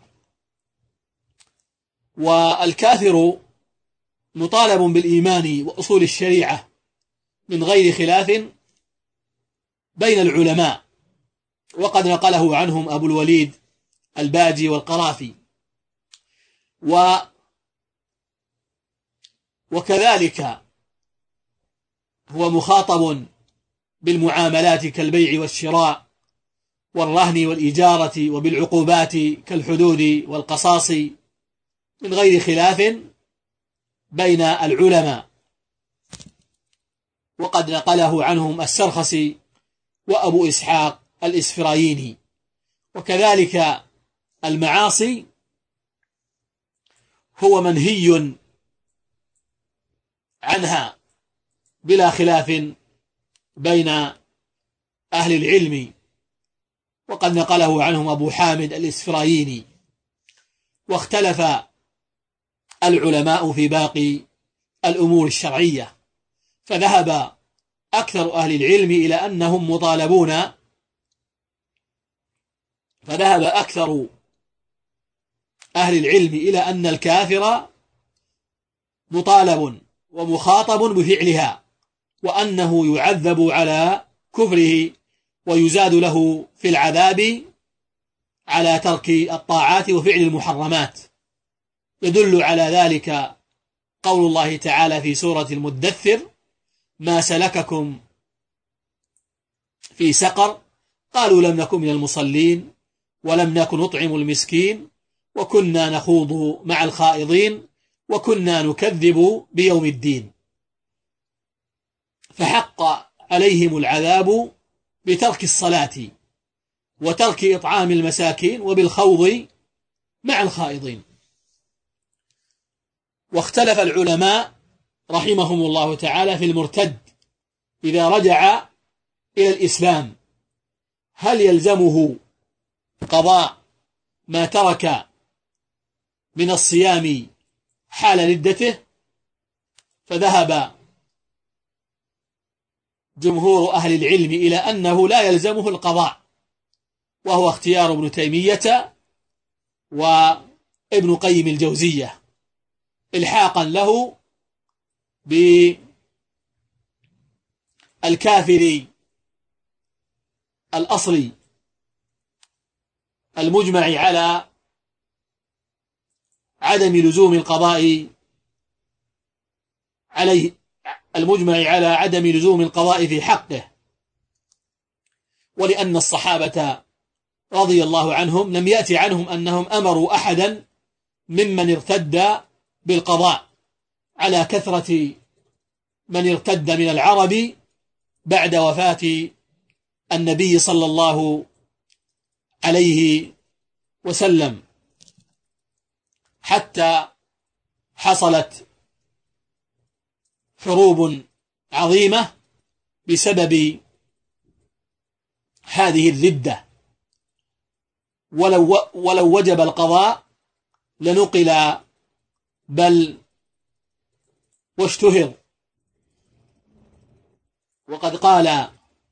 والكافر مطالب بالإيمان وأصول الشريعة من غير خلاف بين العلماء، وقد نقله عنهم أبو الوليد الباجي والقرافي. و وكذلك هو مخاطب بالمعاملات كالبيع والشراء والرهن والإجارة، وبالعقوبات كالحدود والقصاص، من غير خلاف بين العلماء. وقد نقله عنهم السرخسي وأبو إسحاق الإسفرايني. وكذلك المعاصي هو منهي عنها بلا خلاف بين أهل العلم، وقد نقله عنهم أبو حامد الإسفرايني. واختلف العلماء في باقي الأمور الشرعية، فذهب أكثر أهل العلم إلى أنهم مطالبون فذهب أكثر أهل العلم إلى أن الكافر مطالب ومخاطب بفعلها، وأنه يعذب على كفره ويزاد له في العذاب على ترك الطاعات وفعل المحرمات. يدل على ذلك قول الله تعالى في سورة المدثر: ما سلككم في سقر؟ قالوا لم نكن من المصلين ولم نكن نطعم المسكين وكنا نخوض مع الخائضين وكنا نكذب بيوم الدين. فحق عليهم العذاب بترك الصلاة وترك إطعام المساكين وبالخوض مع الخائضين. واختلف العلماء رحمهم الله تعالى في المرتد إذا رجع إلى الإسلام، هل يلزمه قضاء ما ترك من الصيام حال ردته؟ فذهب جمهور أهل العلم إلى أنه لا يلزمه القضاء، وهو اختيار ابن تيمية وابن قيم الجوزية، إلحاقا له بالكافر الأصلي المجمع على عدم لزوم القضاء عليه المجمع على عدم لزوم القضاء في حقه، ولأن الصحابة رضي الله عنهم لم يأتي عنهم أنهم أمروا أحدا ممن ارتد بالقضاء، على كثرة من ارتد من العرب بعد وفاة النبي صلى الله عليه وسلم، حتى حصلت حروب عظيمة بسبب هذه الردة. ولو, ولو وجب القضاء لنقل بل واشتهر. وقد قال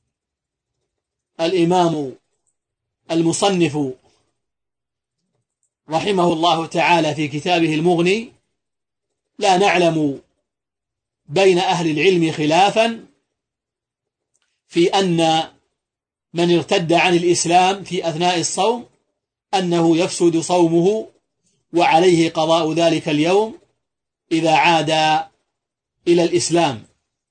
الإمام المصنف رحمه الله تعالى في كتابه المغني: لا نعلم بين أهل العلم خلافا في أن من ارتد عن الإسلام في أثناء الصوم أنه يفسد صومه وعليه قضاء ذلك اليوم إذا عاد إلى الإسلام.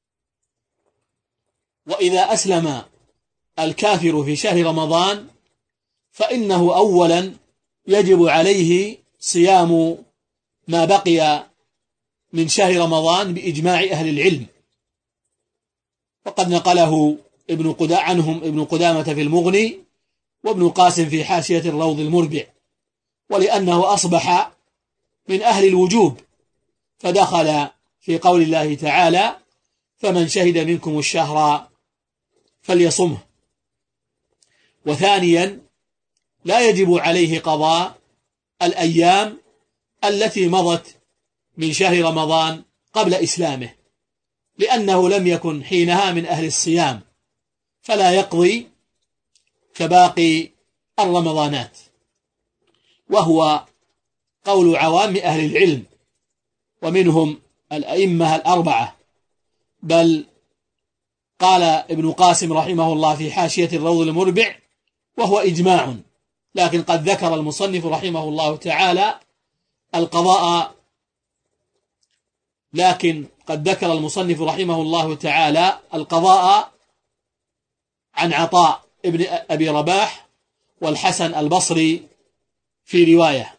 وإذا أسلم الكافر في شهر رمضان فإنه أولا يجب عليه صيام ما بقي من شهر رمضان بإجماع أهل العلم، وقد نقله ابن قدا عنهم ابن قدامة في المغني وابن قاسم في حاشية الروض المربع، ولأنه أصبح من أهل الوجوب، فدخل في قول الله تعالى: فمن شهد منكم الشهر فليصمه. وثانيا لا يجب عليه قضاء الأيام التي مضت من شهر رمضان قبل إسلامه، لأنه لم يكن حينها من أهل الصيام، فلا يقضي كباقي الرمضانات، وهو قول عوام أهل العلم ومنهم الأئمة الأربعة. بل قال ابن قاسم رحمه الله في حاشية الروض المربع: وهو إجماع، لكن قد ذكر المصنف رحمه الله تعالى القضاء لكن قد ذكر المصنف رحمه الله تعالى القضاء عن عطاء ابن أبي رباح والحسن البصري في رواية.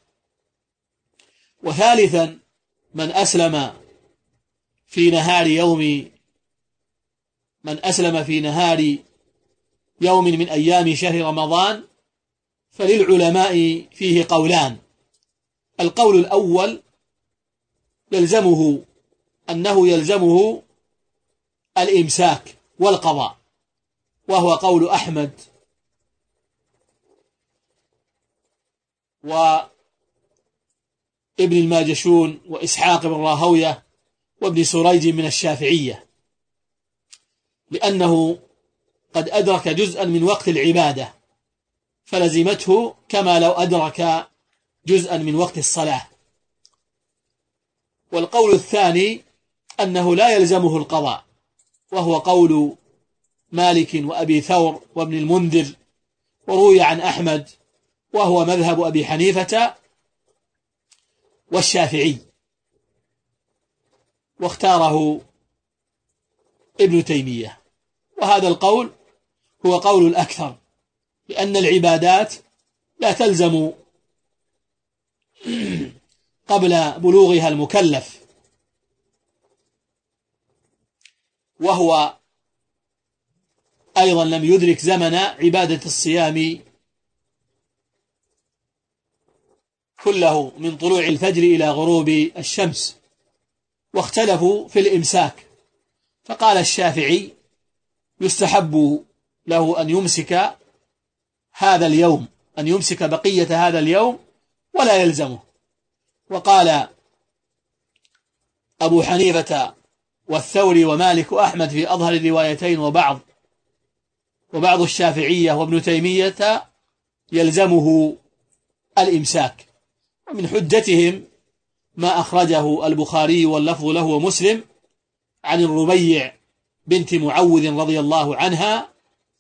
وثالثا من أسلم في نهار يوم من أسلم في نهار يوم من أيام شهر رمضان فللعلماء فيه قولان. القول الأول يلزمه أنه يلزمه الإمساك والقضاء، وهو قول أحمد وابن الماجشون وإسحاق بن راهوية وابن سريج من الشافعية، لأنه قد أدرك جزءا من وقت العبادة فلزمته كما لو أدرك جزءا من وقت الصلاة. والقول الثاني أنه لا يلزمه القضاء، وهو قول مالك وأبي ثور وابن المنذر، وروي عن أحمد، وهو مذهب أبي حنيفة والشافعي، واختاره ابن تيمية. وهذا القول هو قول الأكثر، لأن العبادات لا تلزم قبل بلوغها المكلف، وهو أيضا لم يدرك زمن عبادة الصيام كله من طلوع الفجر إلى غروب الشمس، واختلفوا في الإمساك. فقال الشافعي يستحب له أن يمسك هذا اليوم أن يمسك بقية هذا اليوم ولا يلزمه. وقال أبو حنيفة والثوري ومالك وأحمد في أظهر الروايتين وبعض وبعض الشافعية وابن تيمية يلزمه الإمساك. ومن حجتهم ما أخرجه البخاري واللفظ له ومسلم عن الربيع بنت معوذ رضي الله عنها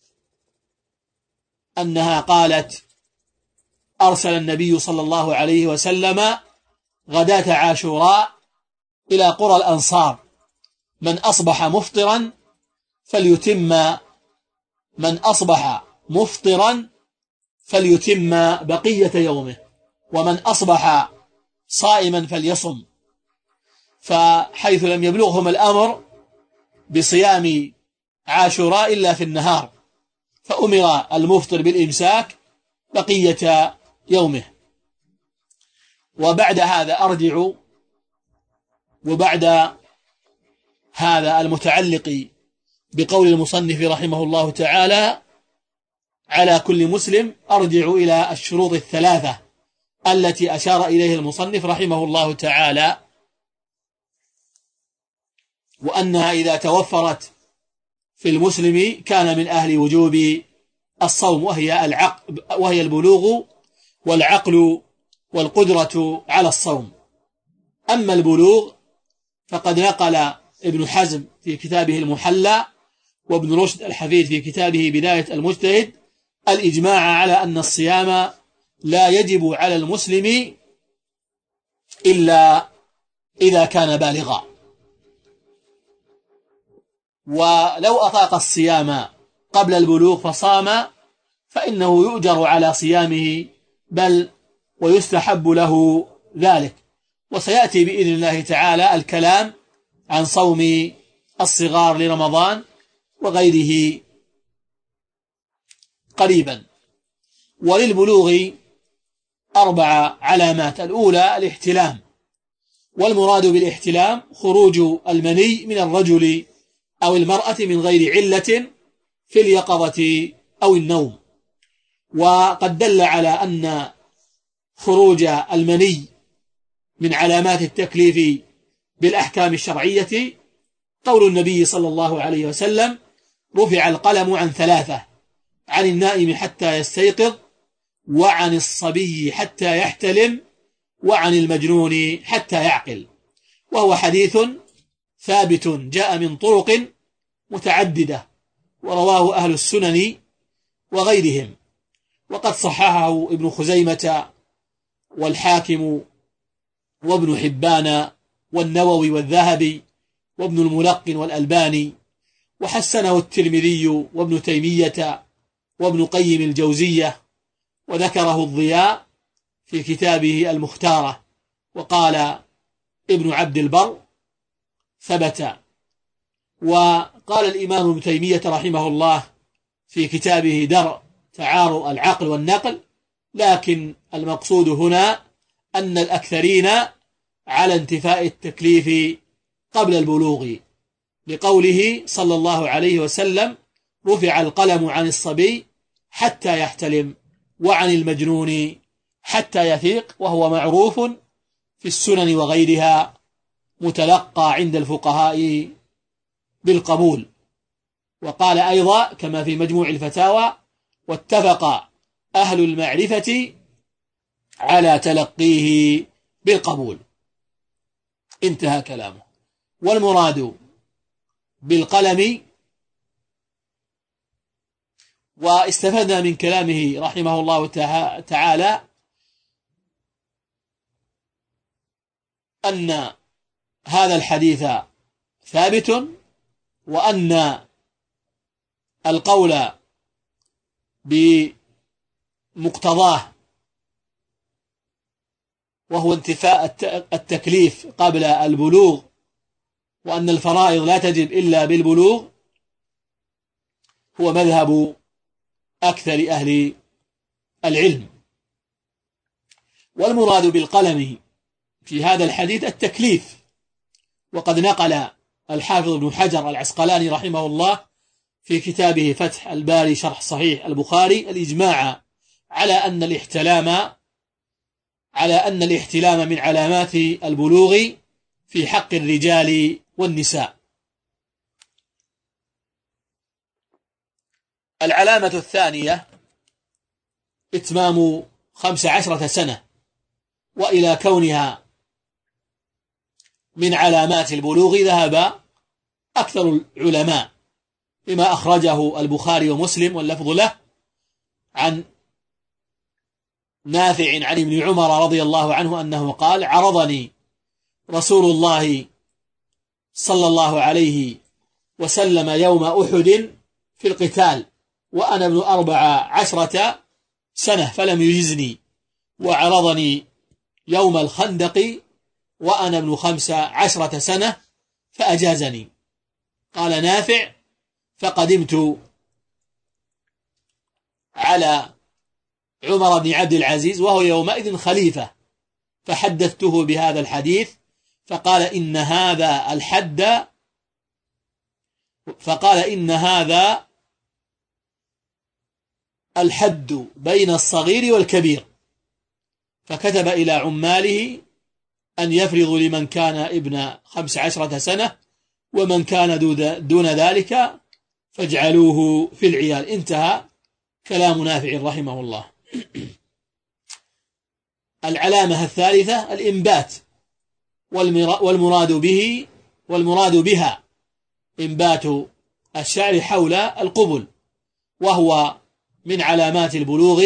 أنها قالت: أرسل النبي صلى الله عليه وسلم غداة عاشوراء إلى قرى الأنصار: من أصبح مفطرا فليتم من أصبح مفطرا فليتم بقية يومه، ومن أصبح صائما فليصم. فحيث لم يبلغهم الأمر بصيام عاشوراء إلا في النهار، فأمر المفطر بالإمساك بقية يومه. وبعد هذا أرجع وبعد هذا المتعلق بقول المصنف رحمه الله تعالى على كل مسلم أرجع إلى الشروط الثلاثة التي أشار إليه المصنف رحمه الله تعالى، وأنها إذا توفرت في المسلم كان من أهل وجوب الصوم، وهي العقل وهي البلوغ والعقل والقدرة على الصوم. أما البلوغ فقد نقل ابن حزم في كتابه المحلى وابن رشد الحفيد في كتابه بداية المجتهد الإجماع على أن الصيام لا يجب على المسلم إلا إذا كان بالغا. ولو أطاق الصيام قبل البلوغ فصام فإنه يؤجر على صيامه، بل ويستحب له ذلك. وسيأتي بإذن الله تعالى الكلام عن صوم الصغار لرمضان وغيره قريبا. وللبلوغ أربع علامات: الأولى الاحتلام، والمراد بالاحتلام خروج المني من الرجل أو المرأة من غير علة في اليقظة أو النوم. وقد دل على أن خروج المني من علامات التكليف بالأحكام الشرعية قول النبي صلى الله عليه وسلم: رفع القلم عن ثلاثة: عن النائم حتى يستيقظ، وعن الصبي حتى يحتلم، وعن المجنون حتى يعقل. وهو حديث ثابت جاء من طرق متعددة، ورواه أهل السنن وغيرهم، وقد صححه ابن خزيمة والحاكم وابن حبان والنووي والذهبي وابن الملقن والألباني. وحسنه الترمذي وابن تيمية وابن قيم الجوزية، وذكره الضياء في كتابه المختارة. وقال ابن عبد البر ثبت. وقال الإمام ابن تيمية رحمه الله في كتابه درء تعارض العقل والنقل، لكن المقصود هنا أن الأكثرين على انتفاء التكليف قبل البلوغ، لقوله صلى الله عليه وسلم: رفع القلم عن الصبي حتى يحتلم وعن المجنون حتى يفيق، وهو معروف في السنن وغيرها، متلقى عند الفقهاء بالقبول. وقال أيضا كما في مجموع الفتاوى: واتفق أهل المعرفة على تلقيه بالقبول. انتهى كلامه. والمراد بالقلم، واستفدنا من كلامه رحمه الله تعالى أن هذا الحديث ثابت، وأن القول بمقتضاه وهو انتفاء التكليف قبل البلوغ، وأن الفرائض لا تجب إلا بالبلوغ، هو مذهب أكثر أهل العلم. والمراد بالقلم في هذا الحديث التكليف. وقد نقل الحافظ ابن حجر العسقلاني رحمه الله في كتابه فتح الباري شرح صحيح البخاري الإجماع على أن الاحتلام على أن الاحتلام من علامات البلوغ في حق الرجال والنساء. العلامة الثانية إتمام خمس عشرة سنة، وإلى كونها من علامات البلوغ ذهب أكثر العلماء، بما أخرجه البخاري ومسلم واللفظ له عن نافع عن ابن عمر رضي الله عنه أنه قال: عرضني رسول الله صلى الله عليه وسلم يوم أحد في القتال وأنا ابن أربع عشرة سنة فلم يجزني، وعرضني يوم الخندق وأنا ابن خمس عشرة سنة فأجازني. قال نافع: فقدمت على عمر بن عبد العزيز وهو يومئذ خليفة، فحدثته بهذا الحديث، فقال إن هذا الحد فقال إن هذا الحد بين الصغير والكبير، فكتب إلى عماله أن يفرضوا لمن كان ابن خمس عشرة سنة، ومن كان دون ذلك فاجعلوه في العيال. انتهى كلام نافع رحمه الله. العلامة الثالثة الإنبات، والمراد به والمراد بها إنبات الشعر حول القبل، وهو من علامات البلوغ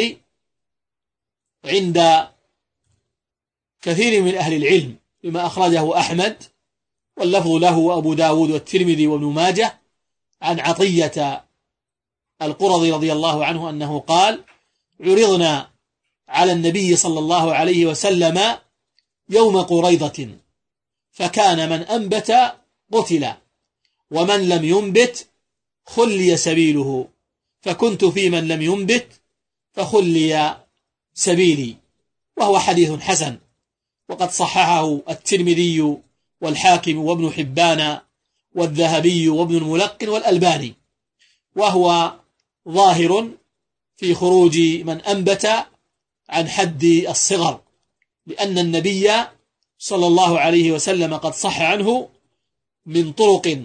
عند كثير من أهل العلم، بما أخرجه أحمد واللفظ له وأبو داود والترمذي وابن ماجه عن عطية القرظي رضي الله عنه أنه قال: عرضنا على النبي صلى الله عليه وسلم يوم قريضة، فكان من أنبت قتل، ومن لم ينبت خلي سبيله، فكنت في من لم ينبت فخلي سبيلي. وهو حديث حسن، وقد صححه الترمذي والحاكم وابن حبان والذهبي وابن الملقن والألباني، وهو ظاهر في خروج من أنبت عن حد الصغر، لأن النبي صلى الله عليه وسلم قد صح عنه من طرق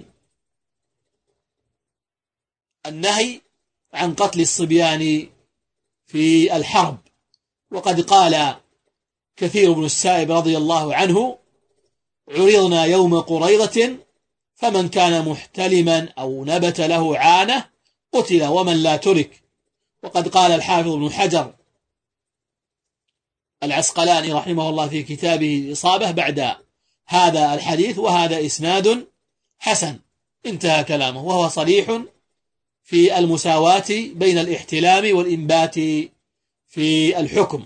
النهي عن قتل الصبيان في الحرب. وقد قال كثير بن السائب رضي الله عنه: عرضنا يوم قريضة فمن كان محتلما أو نبت له عانة قتل ومن لا ترك. وقد قال الحافظ ابن حجر العسقلاني رحمه الله في كتابه الإصابة بعد هذا الحديث: وهذا إسناد حسن. انتهى كلامه، وهو صريح في المساواة بين الاحتلام والإنبات في الحكم.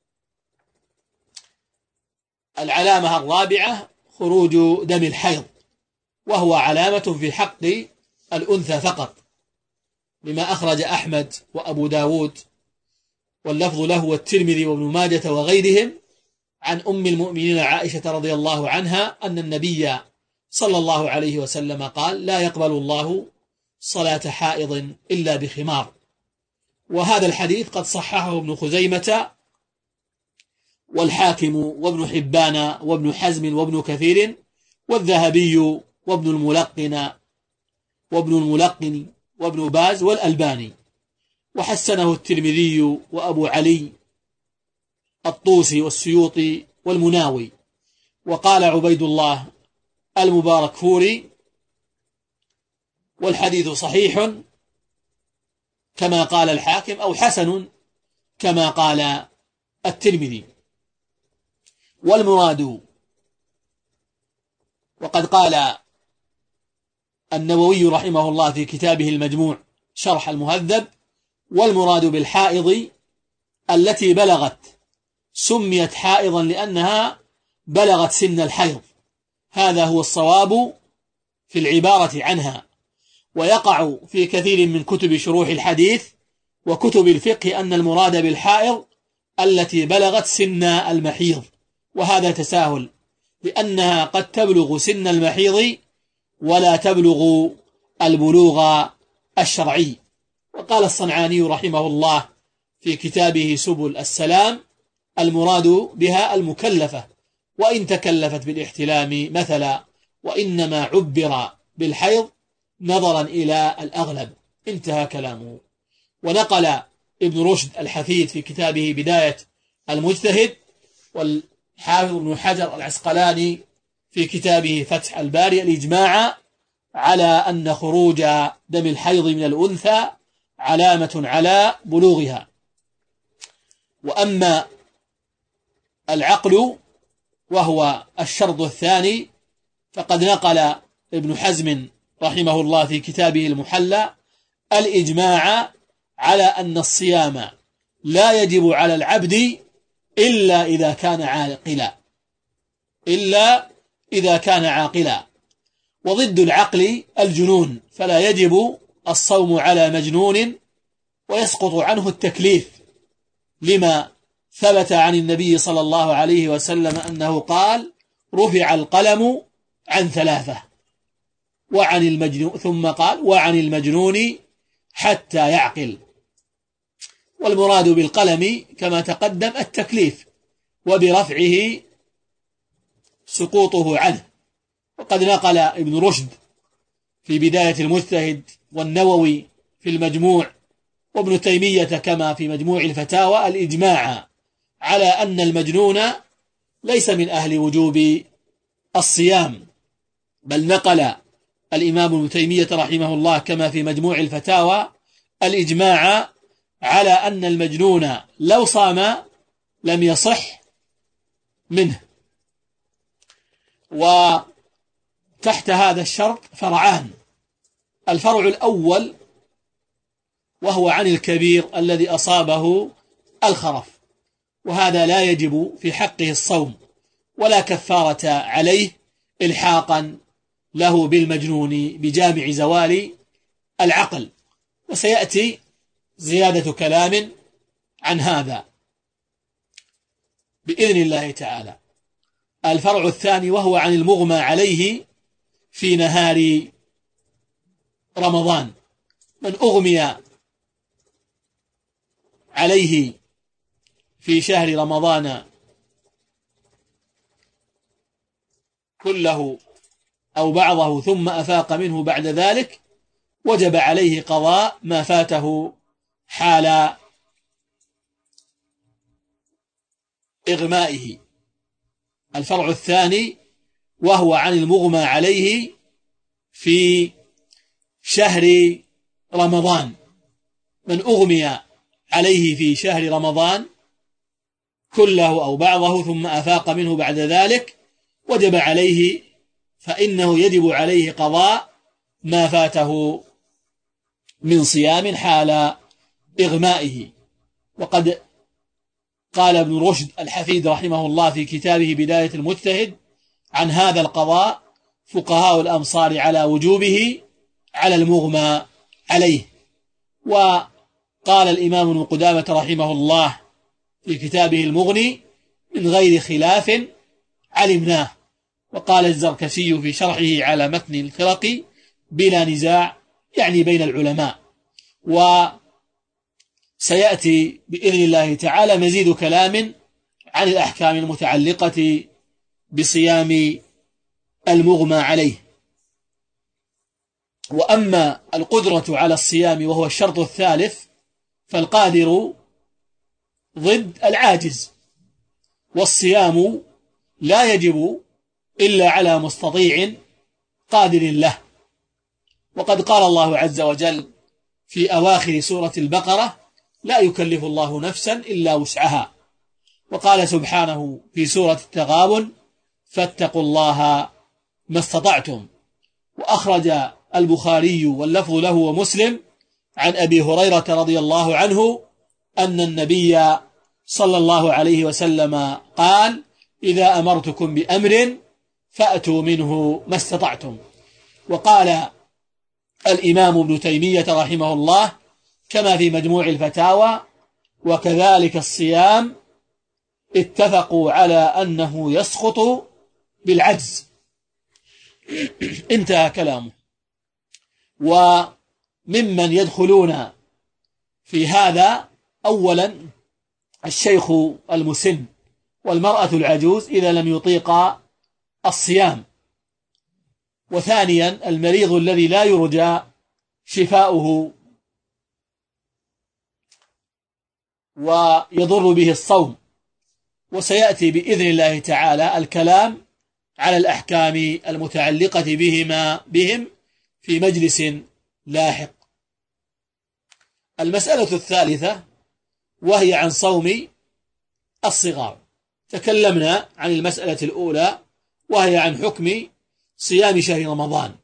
العلامة الرابعة خروج دم الحيض، وهو علامة في حق الأنثى فقط، لما أخرج أحمد وأبو داود واللفظ له والترمذي وابن ماجة وغيرهم عن أم المؤمنين عائشة رضي الله عنها أن النبي صلى الله عليه وسلم قال: لا يقبل الله صلاة حائض إلا بخمار. وهذا الحديث قد صححه ابن خزيمة والحاكم وابن حبان وابن حزم وابن كثير والذهبي وابن الملقن وابن الملقن وابن باز والألباني، وحسنه الترمذي وأبو علي الطوسي والسيوطي والمناوي. وقال عبيد الله المبارك فوري: والحديث صحيح كما قال الحاكم، أو حسن كما قال الترمذي. والمراد، وقد قال النووي رحمه الله في كتابه المجموع شرح المهذب: والمراد بالحائض التي بلغت، سميت حائضا لأنها بلغت سن الحيض، هذا هو الصواب في العبارة عنها. ويقع في كثير من كتب شروح الحديث وكتب الفقه أن المراد بالحائض التي بلغت سن المحيض، وهذا تساهل، لأنها قد تبلغ سن المحيض ولا تبلغ البلوغ الشرعي. وقال الصنعاني رحمه الله في كتابه سبل السلام: المراد بها المكلفة وإن تكلفت بالاحتلام مثلا، وإنما عبر بالحيض نظرا إلى الأغلب. انتهى كلامه. ونقل ابن رشد الحفيد في كتابه بداية المجتهد، والحافظ ابن حجر العسقلاني في كتابه فتح الباري الإجماع على أن خروج دم الحيض من الأنثى علامة على بلوغها. وأما العقل وهو الشرط الثاني فقد نقل ابن حزم رحمه الله في كتابه المحلى الإجماع على أن الصيام لا يجب على العبد إلا إذا كان عاقلا، إلا إذا كان عاقلا. وضد العقل الجنون، فلا يجب الصوم على مجنون ويسقط عنه التكليف، لما ثبت عن النبي صلى الله عليه وسلم أنه قال: رفع القلم عن ثلاثة وعن المجنون، ثم قال: وعن المجنون حتى يعقل. والمراد بالقلم كما تقدم التكليف، وبرفعه سقوطه عنه. وقد نقل ابن رشد في بداية المجتهد والنووي في المجموع وابن تيمية كما في مجموع الفتاوى الإجماع على أن المجنون ليس من أهل وجوب الصيام، بل نقل الإمام ابن تيمية رحمه الله كما في مجموع الفتاوى الإجماع على أن المجنون لو صام لم يصح منه. وتحت هذا الشرط فرعان: الفرع الأول وهو عن الكبير الذي أصابه الخرف، وهذا لا يجب في حقه الصوم ولا كفارة عليه إلحاقا له بالمجنون بجامع زوال العقل. وسيأتي زيادة كلام عن هذا بإذن الله تعالى. الفرع الثاني وهو عن المغمى عليه في نهار رمضان، من أغمي عليه في شهر رمضان كله أو بعضه ثم أفاق منه بعد ذلك، وجب عليه قضاء ما فاته حال إغمائه. الفرع الثاني وهو عن المغمى عليه في شهر رمضان، من أغمي عليه في شهر رمضان كله أو بعضه ثم أفاق منه بعد ذلك، وجب عليه، فإنه يجب عليه قضاء ما فاته من صيام حال إغمائه. وقد قال ابن رشد الحفيد رحمه الله في كتابه بداية المجتهد عن هذا القضاء: فقهاء الأمصار على وجوبه على المغمى عليه. وقال الإمام ابن قدامة رحمه الله في كتابه المغني: من غير خلاف علمناه. وقال الزركشي في شرحه على متن الخرقي: بلا نزاع، يعني بين العلماء. وسيأتي بإذن الله تعالى مزيد كلام عن الأحكام المتعلقة بصيام المغمى عليه. وأما القدرة على الصيام وهو الشرط الثالث، فالقادر ضد العاجز، والصيام لا يجب إلا على مستطيع قادر له. وقد قال الله عز وجل في أواخر سورة البقرة: لا يكلف الله نفسا إلا وسعها. وقال سبحانه في سورة التغابن: فاتقوا الله ما استطعتم. وأخرج البخاري واللفظ له ومسلم عن أبي هريرة رضي الله عنه أن النبي صلى الله عليه وسلم قال: إذا أمرتكم بأمر فأتوا منه ما استطعتم. وقال الإمام ابن تيمية رحمه الله كما في مجموع الفتاوى: وكذلك الصيام اتفقوا على أنه يسقط بالعجز. انتهى كلامه. وممن يدخلون في هذا أولا الشيخ المسن والمرأة العجوز إذا لم يطيق الصيام، وثانيا المريض الذي لا يرجى شفاؤه ويضر به الصوم. وسيأتي بإذن الله تعالى الكلام على الأحكام المتعلقة بهما بهم في مجلس لاحق. المسألة الثالثة وهي عن صوم الصغار. تكلمنا عن المسألة الأولى وهي عن حكم صيام شهر رمضان،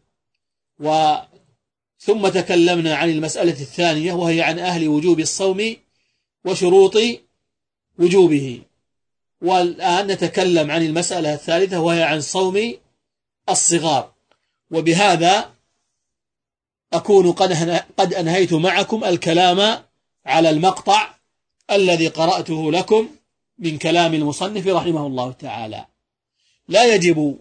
وثم تكلمنا عن المسألة الثانية وهي عن أهل وجوب الصوم وشروط وجوبه. والآن نتكلم عن المسألة الثالثة وهي عن صوم الصغار. وبهذا أكون قد أنهيت معكم الكلام على المقطع الذي قرأته لكم من كلام المصنف رحمه الله تعالى. لا يجب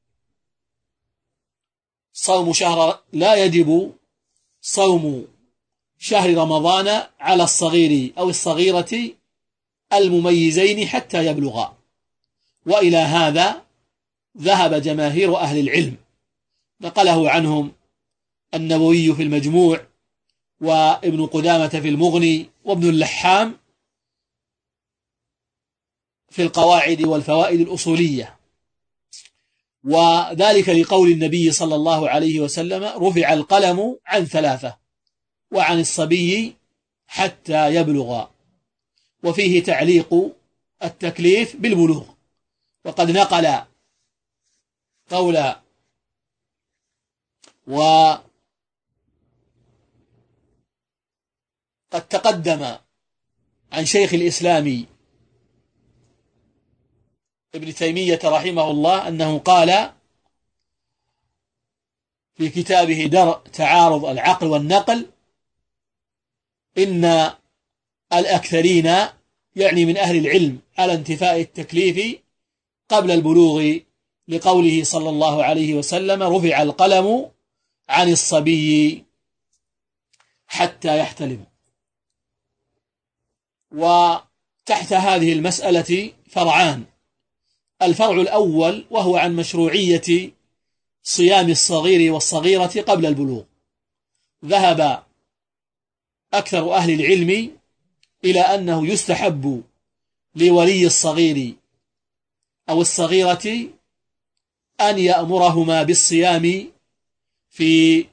صوم شهر لا يجب صوم شهر رمضان على الصغير أو الصغيرة المميزين حتى يبلغا، وإلى هذا ذهب جماهير أهل العلم، نقله عنهم النووي في المجموع، وابن قدامة في المغني، وابن اللحام في القواعد والفوائد الأصولية. وذلك لقول النبي صلى الله عليه وسلم: رفع القلم عن ثلاثة وعن الصبي حتى يبلغ. وفيه تعليق التكليف بالبلوغ. وقد نقل قول وقد تقدم عن شيخ الإسلام ابن تيمية رحمه الله أنه قال في كتابه درء تعارض العقل والنقل: إن الأكثرين يعني من أهل العلم على انتفاء التكليف قبل البلوغ، لقوله صلى الله عليه وسلم: رفع القلم عن الصبي حتى يحتلم. وتحت هذه المسألة فرعان: الفرع الأول وهو عن مشروعية صيام الصغير والصغيرة قبل البلوغ. ذهب أكثر أهل العلم إلى أنه يستحب لولي الصغير أو الصغيرة أن يأمرهما بالصيام في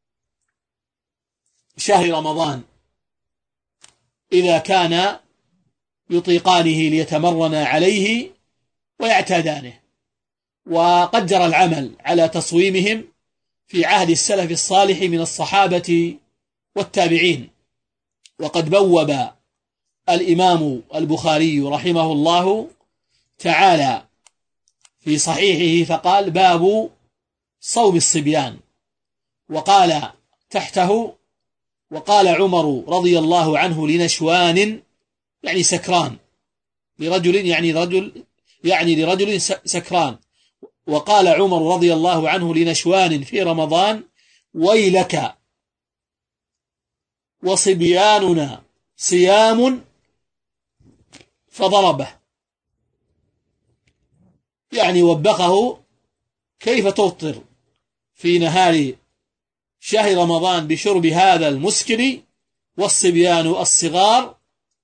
شهر رمضان إذا كان يطيقانه ليتمرنا عليه ويعتادانه. وقد جرى العمل على تصويمهم في عهد السلف الصالح من الصحابة والتابعين. وقد بوب الإمام البخاري رحمه الله تعالى في صحيحه فقال: باب صوم الصبيان، وقال تحته: وقال عمر رضي الله عنه لنشوان، يعني سكران، لرجل يعني رجل يعني لرجل سكران، وقال عمر رضي الله عنه لنشوان في رمضان: ويلك وصبياننا صيام، فضربه، يعني وبخه كيف تفطر في نهار شهر رمضان بشرب هذا المسكر والصبيان الصغار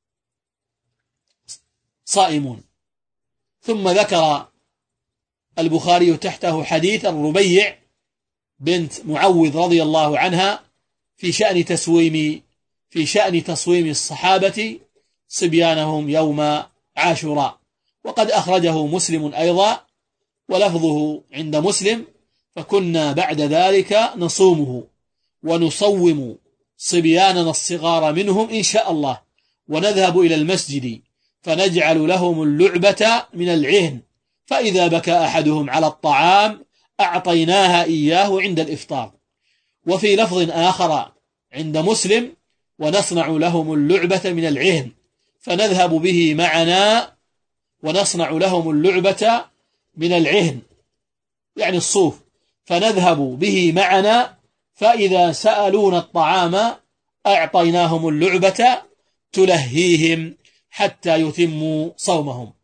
صائمون. ثم ذكر البخاري تحته حديث الربيع بنت معوذ رضي الله عنها في شأن تسويم في شأن تصويم الصحابة صبيانهم يوم عاشوراء، وقد أخرجه مسلم أيضا، ولفظه عند مسلم: فكنا بعد ذلك نصومه ونصوم صبياننا الصغار منهم إن شاء الله، ونذهب إلى المسجد فنجعل لهم اللعبة من العهن، فإذا بكى أحدهم على الطعام أعطيناها إياه عند الإفطار. وفي لفظ آخر عند مسلم: ونصنع لهم اللعبة من العهن فنذهب به معنا ونصنع لهم اللعبة من العهن، يعني الصوف، فنذهب به معنا، فإذا سألون الطعام أعطيناهم اللعبة تلهيهم حتى يتموا صومهم.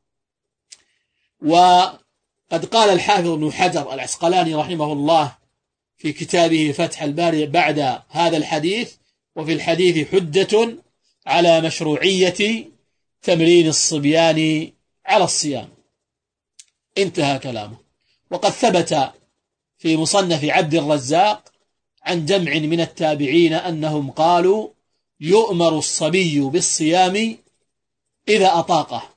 وقد قال الحافظ ابن حجر العسقلاني رحمه الله في كتابه فتح الباري بعد هذا الحديث: وفي الحديث حجة على مشروعية تمرين الصبيان على الصيام. انتهى كلامه. وقد ثبت في مصنف عبد الرزاق عن جمع من التابعين أنهم قالوا: يؤمر الصبي بالصيام إذا أطاقه.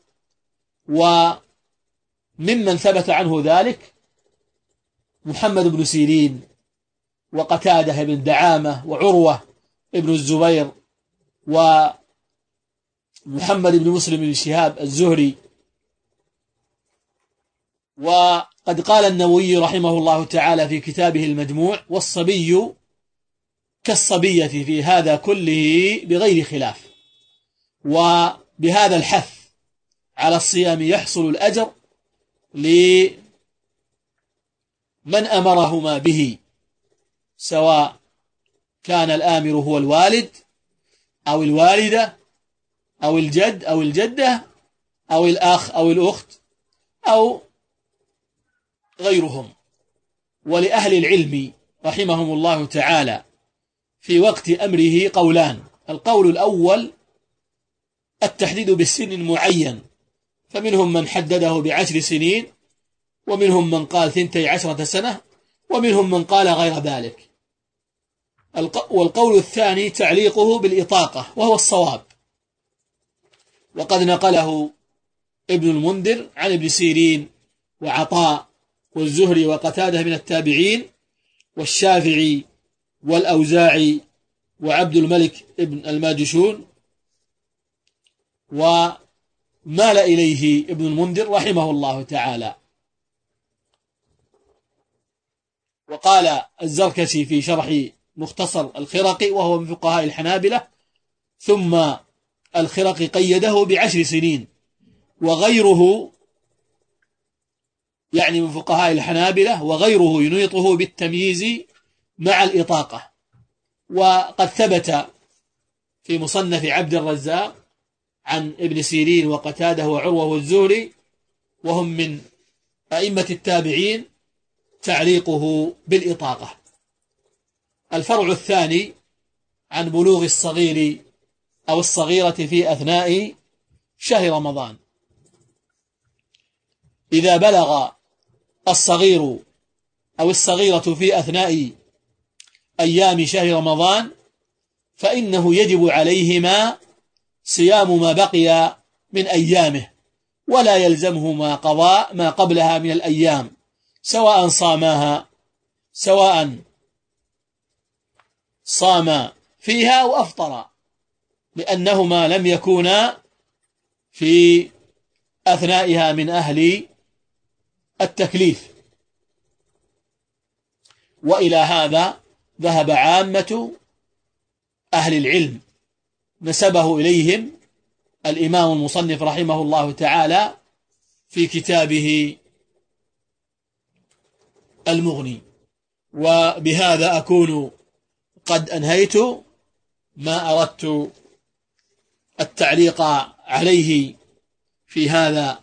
وممن ثبت عنه ذلك محمد بن سيرين وقتادة بن دعامة وعروة ابن الزبير ومحمد بن مسلم بن شهاب الزهري. وقد قال النووي رحمه الله تعالى في كتابه المجموع: والصبي كالصبية في هذا كله بغير خلاف. وبهذا الحث على الصيام يحصل الأجر لمن أمرهما به، سواء كان الآمر هو الوالد أو الوالدة أو الجد أو الجدة أو الأخ أو الأخت أو غيرهم. ولأهل العلم رحمهم الله تعالى في وقت أمره قولان: القول الأول التحديد بالسن معين، فمنهم من حدده بعشر سنين، ومنهم من قال ثنتي عشرة سنة، ومنهم من قال غير ذلك. والقول الثاني تعليقه بالإطاقة، وهو الصواب، وقد نقله ابن المنذر عن ابن سيرين وعطاء والزهري وقتاده من التابعين، والشافعي والأوزاعي وعبد الملك ابن الماجشون، ومال إليه ابن المنذر رحمه الله تعالى. وقال الزركشي في شرح مختصر الخرقي وهو من فقهاء الحنابلة: ثم الخرقي قيده بعشر سنين، وغيره يعني من فقهاء الحنابلة وغيره ينيطه بالتمييز مع الإطاقة. وقد ثبت في مصنف عبد الرزاق عن ابن سيرين وقتاده وعروة والزهري وهم من أئمة التابعين تعليقه بالإطاقة. الفرع الثاني عن بلوغ الصغير أو الصغيرة في أثناء شهر رمضان: إذا بلغ الصغير أو الصغيرة في أثناء أيام شهر رمضان فإنه يجب عليهما صيام ما بقي من أيامه، ولا يلزمهما قضاء ما قبلها من الأيام، سواء صاماها سواء صام فيها وأفطر، لأنهما لم يكونا في أثنائها من أهل التكليف. وإلى هذا ذهب عامة أهل العلم، نسبه إليهم الإمام المصنف رحمه الله تعالى في كتابه المغني. وبهذا أكون قد أنهيت ما أردت التعليق عليه في هذا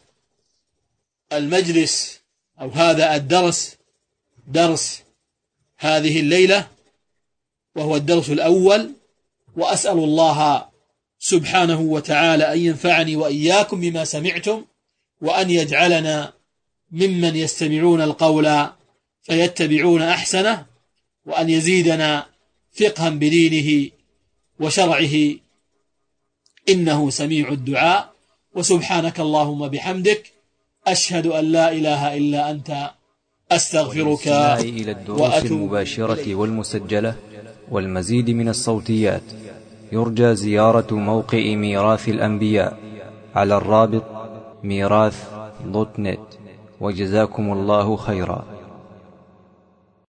المجلس أو هذا الدرس، درس هذه الليلة، وهو الدرس الأول. وأسأل الله سبحانه وتعالى أن ينفعني وإياكم بما سمعتم، وأن يجعلنا ممن يستمعون القول فيتبعون أحسنه، وأن يزيدنا فقها بدينه وشرعه، إنه سميع الدعاء. وسبحانك اللهم بحمدك، أشهد أن لا إله إلا أنت، أستغفرك إلى الدروس المباشرة والمسجلة والمزيد من الصوتيات، يرجى زيارة موقع ميراث الأنبياء على الرابط ميراث دوت نت. وجزاكم الله خيرا.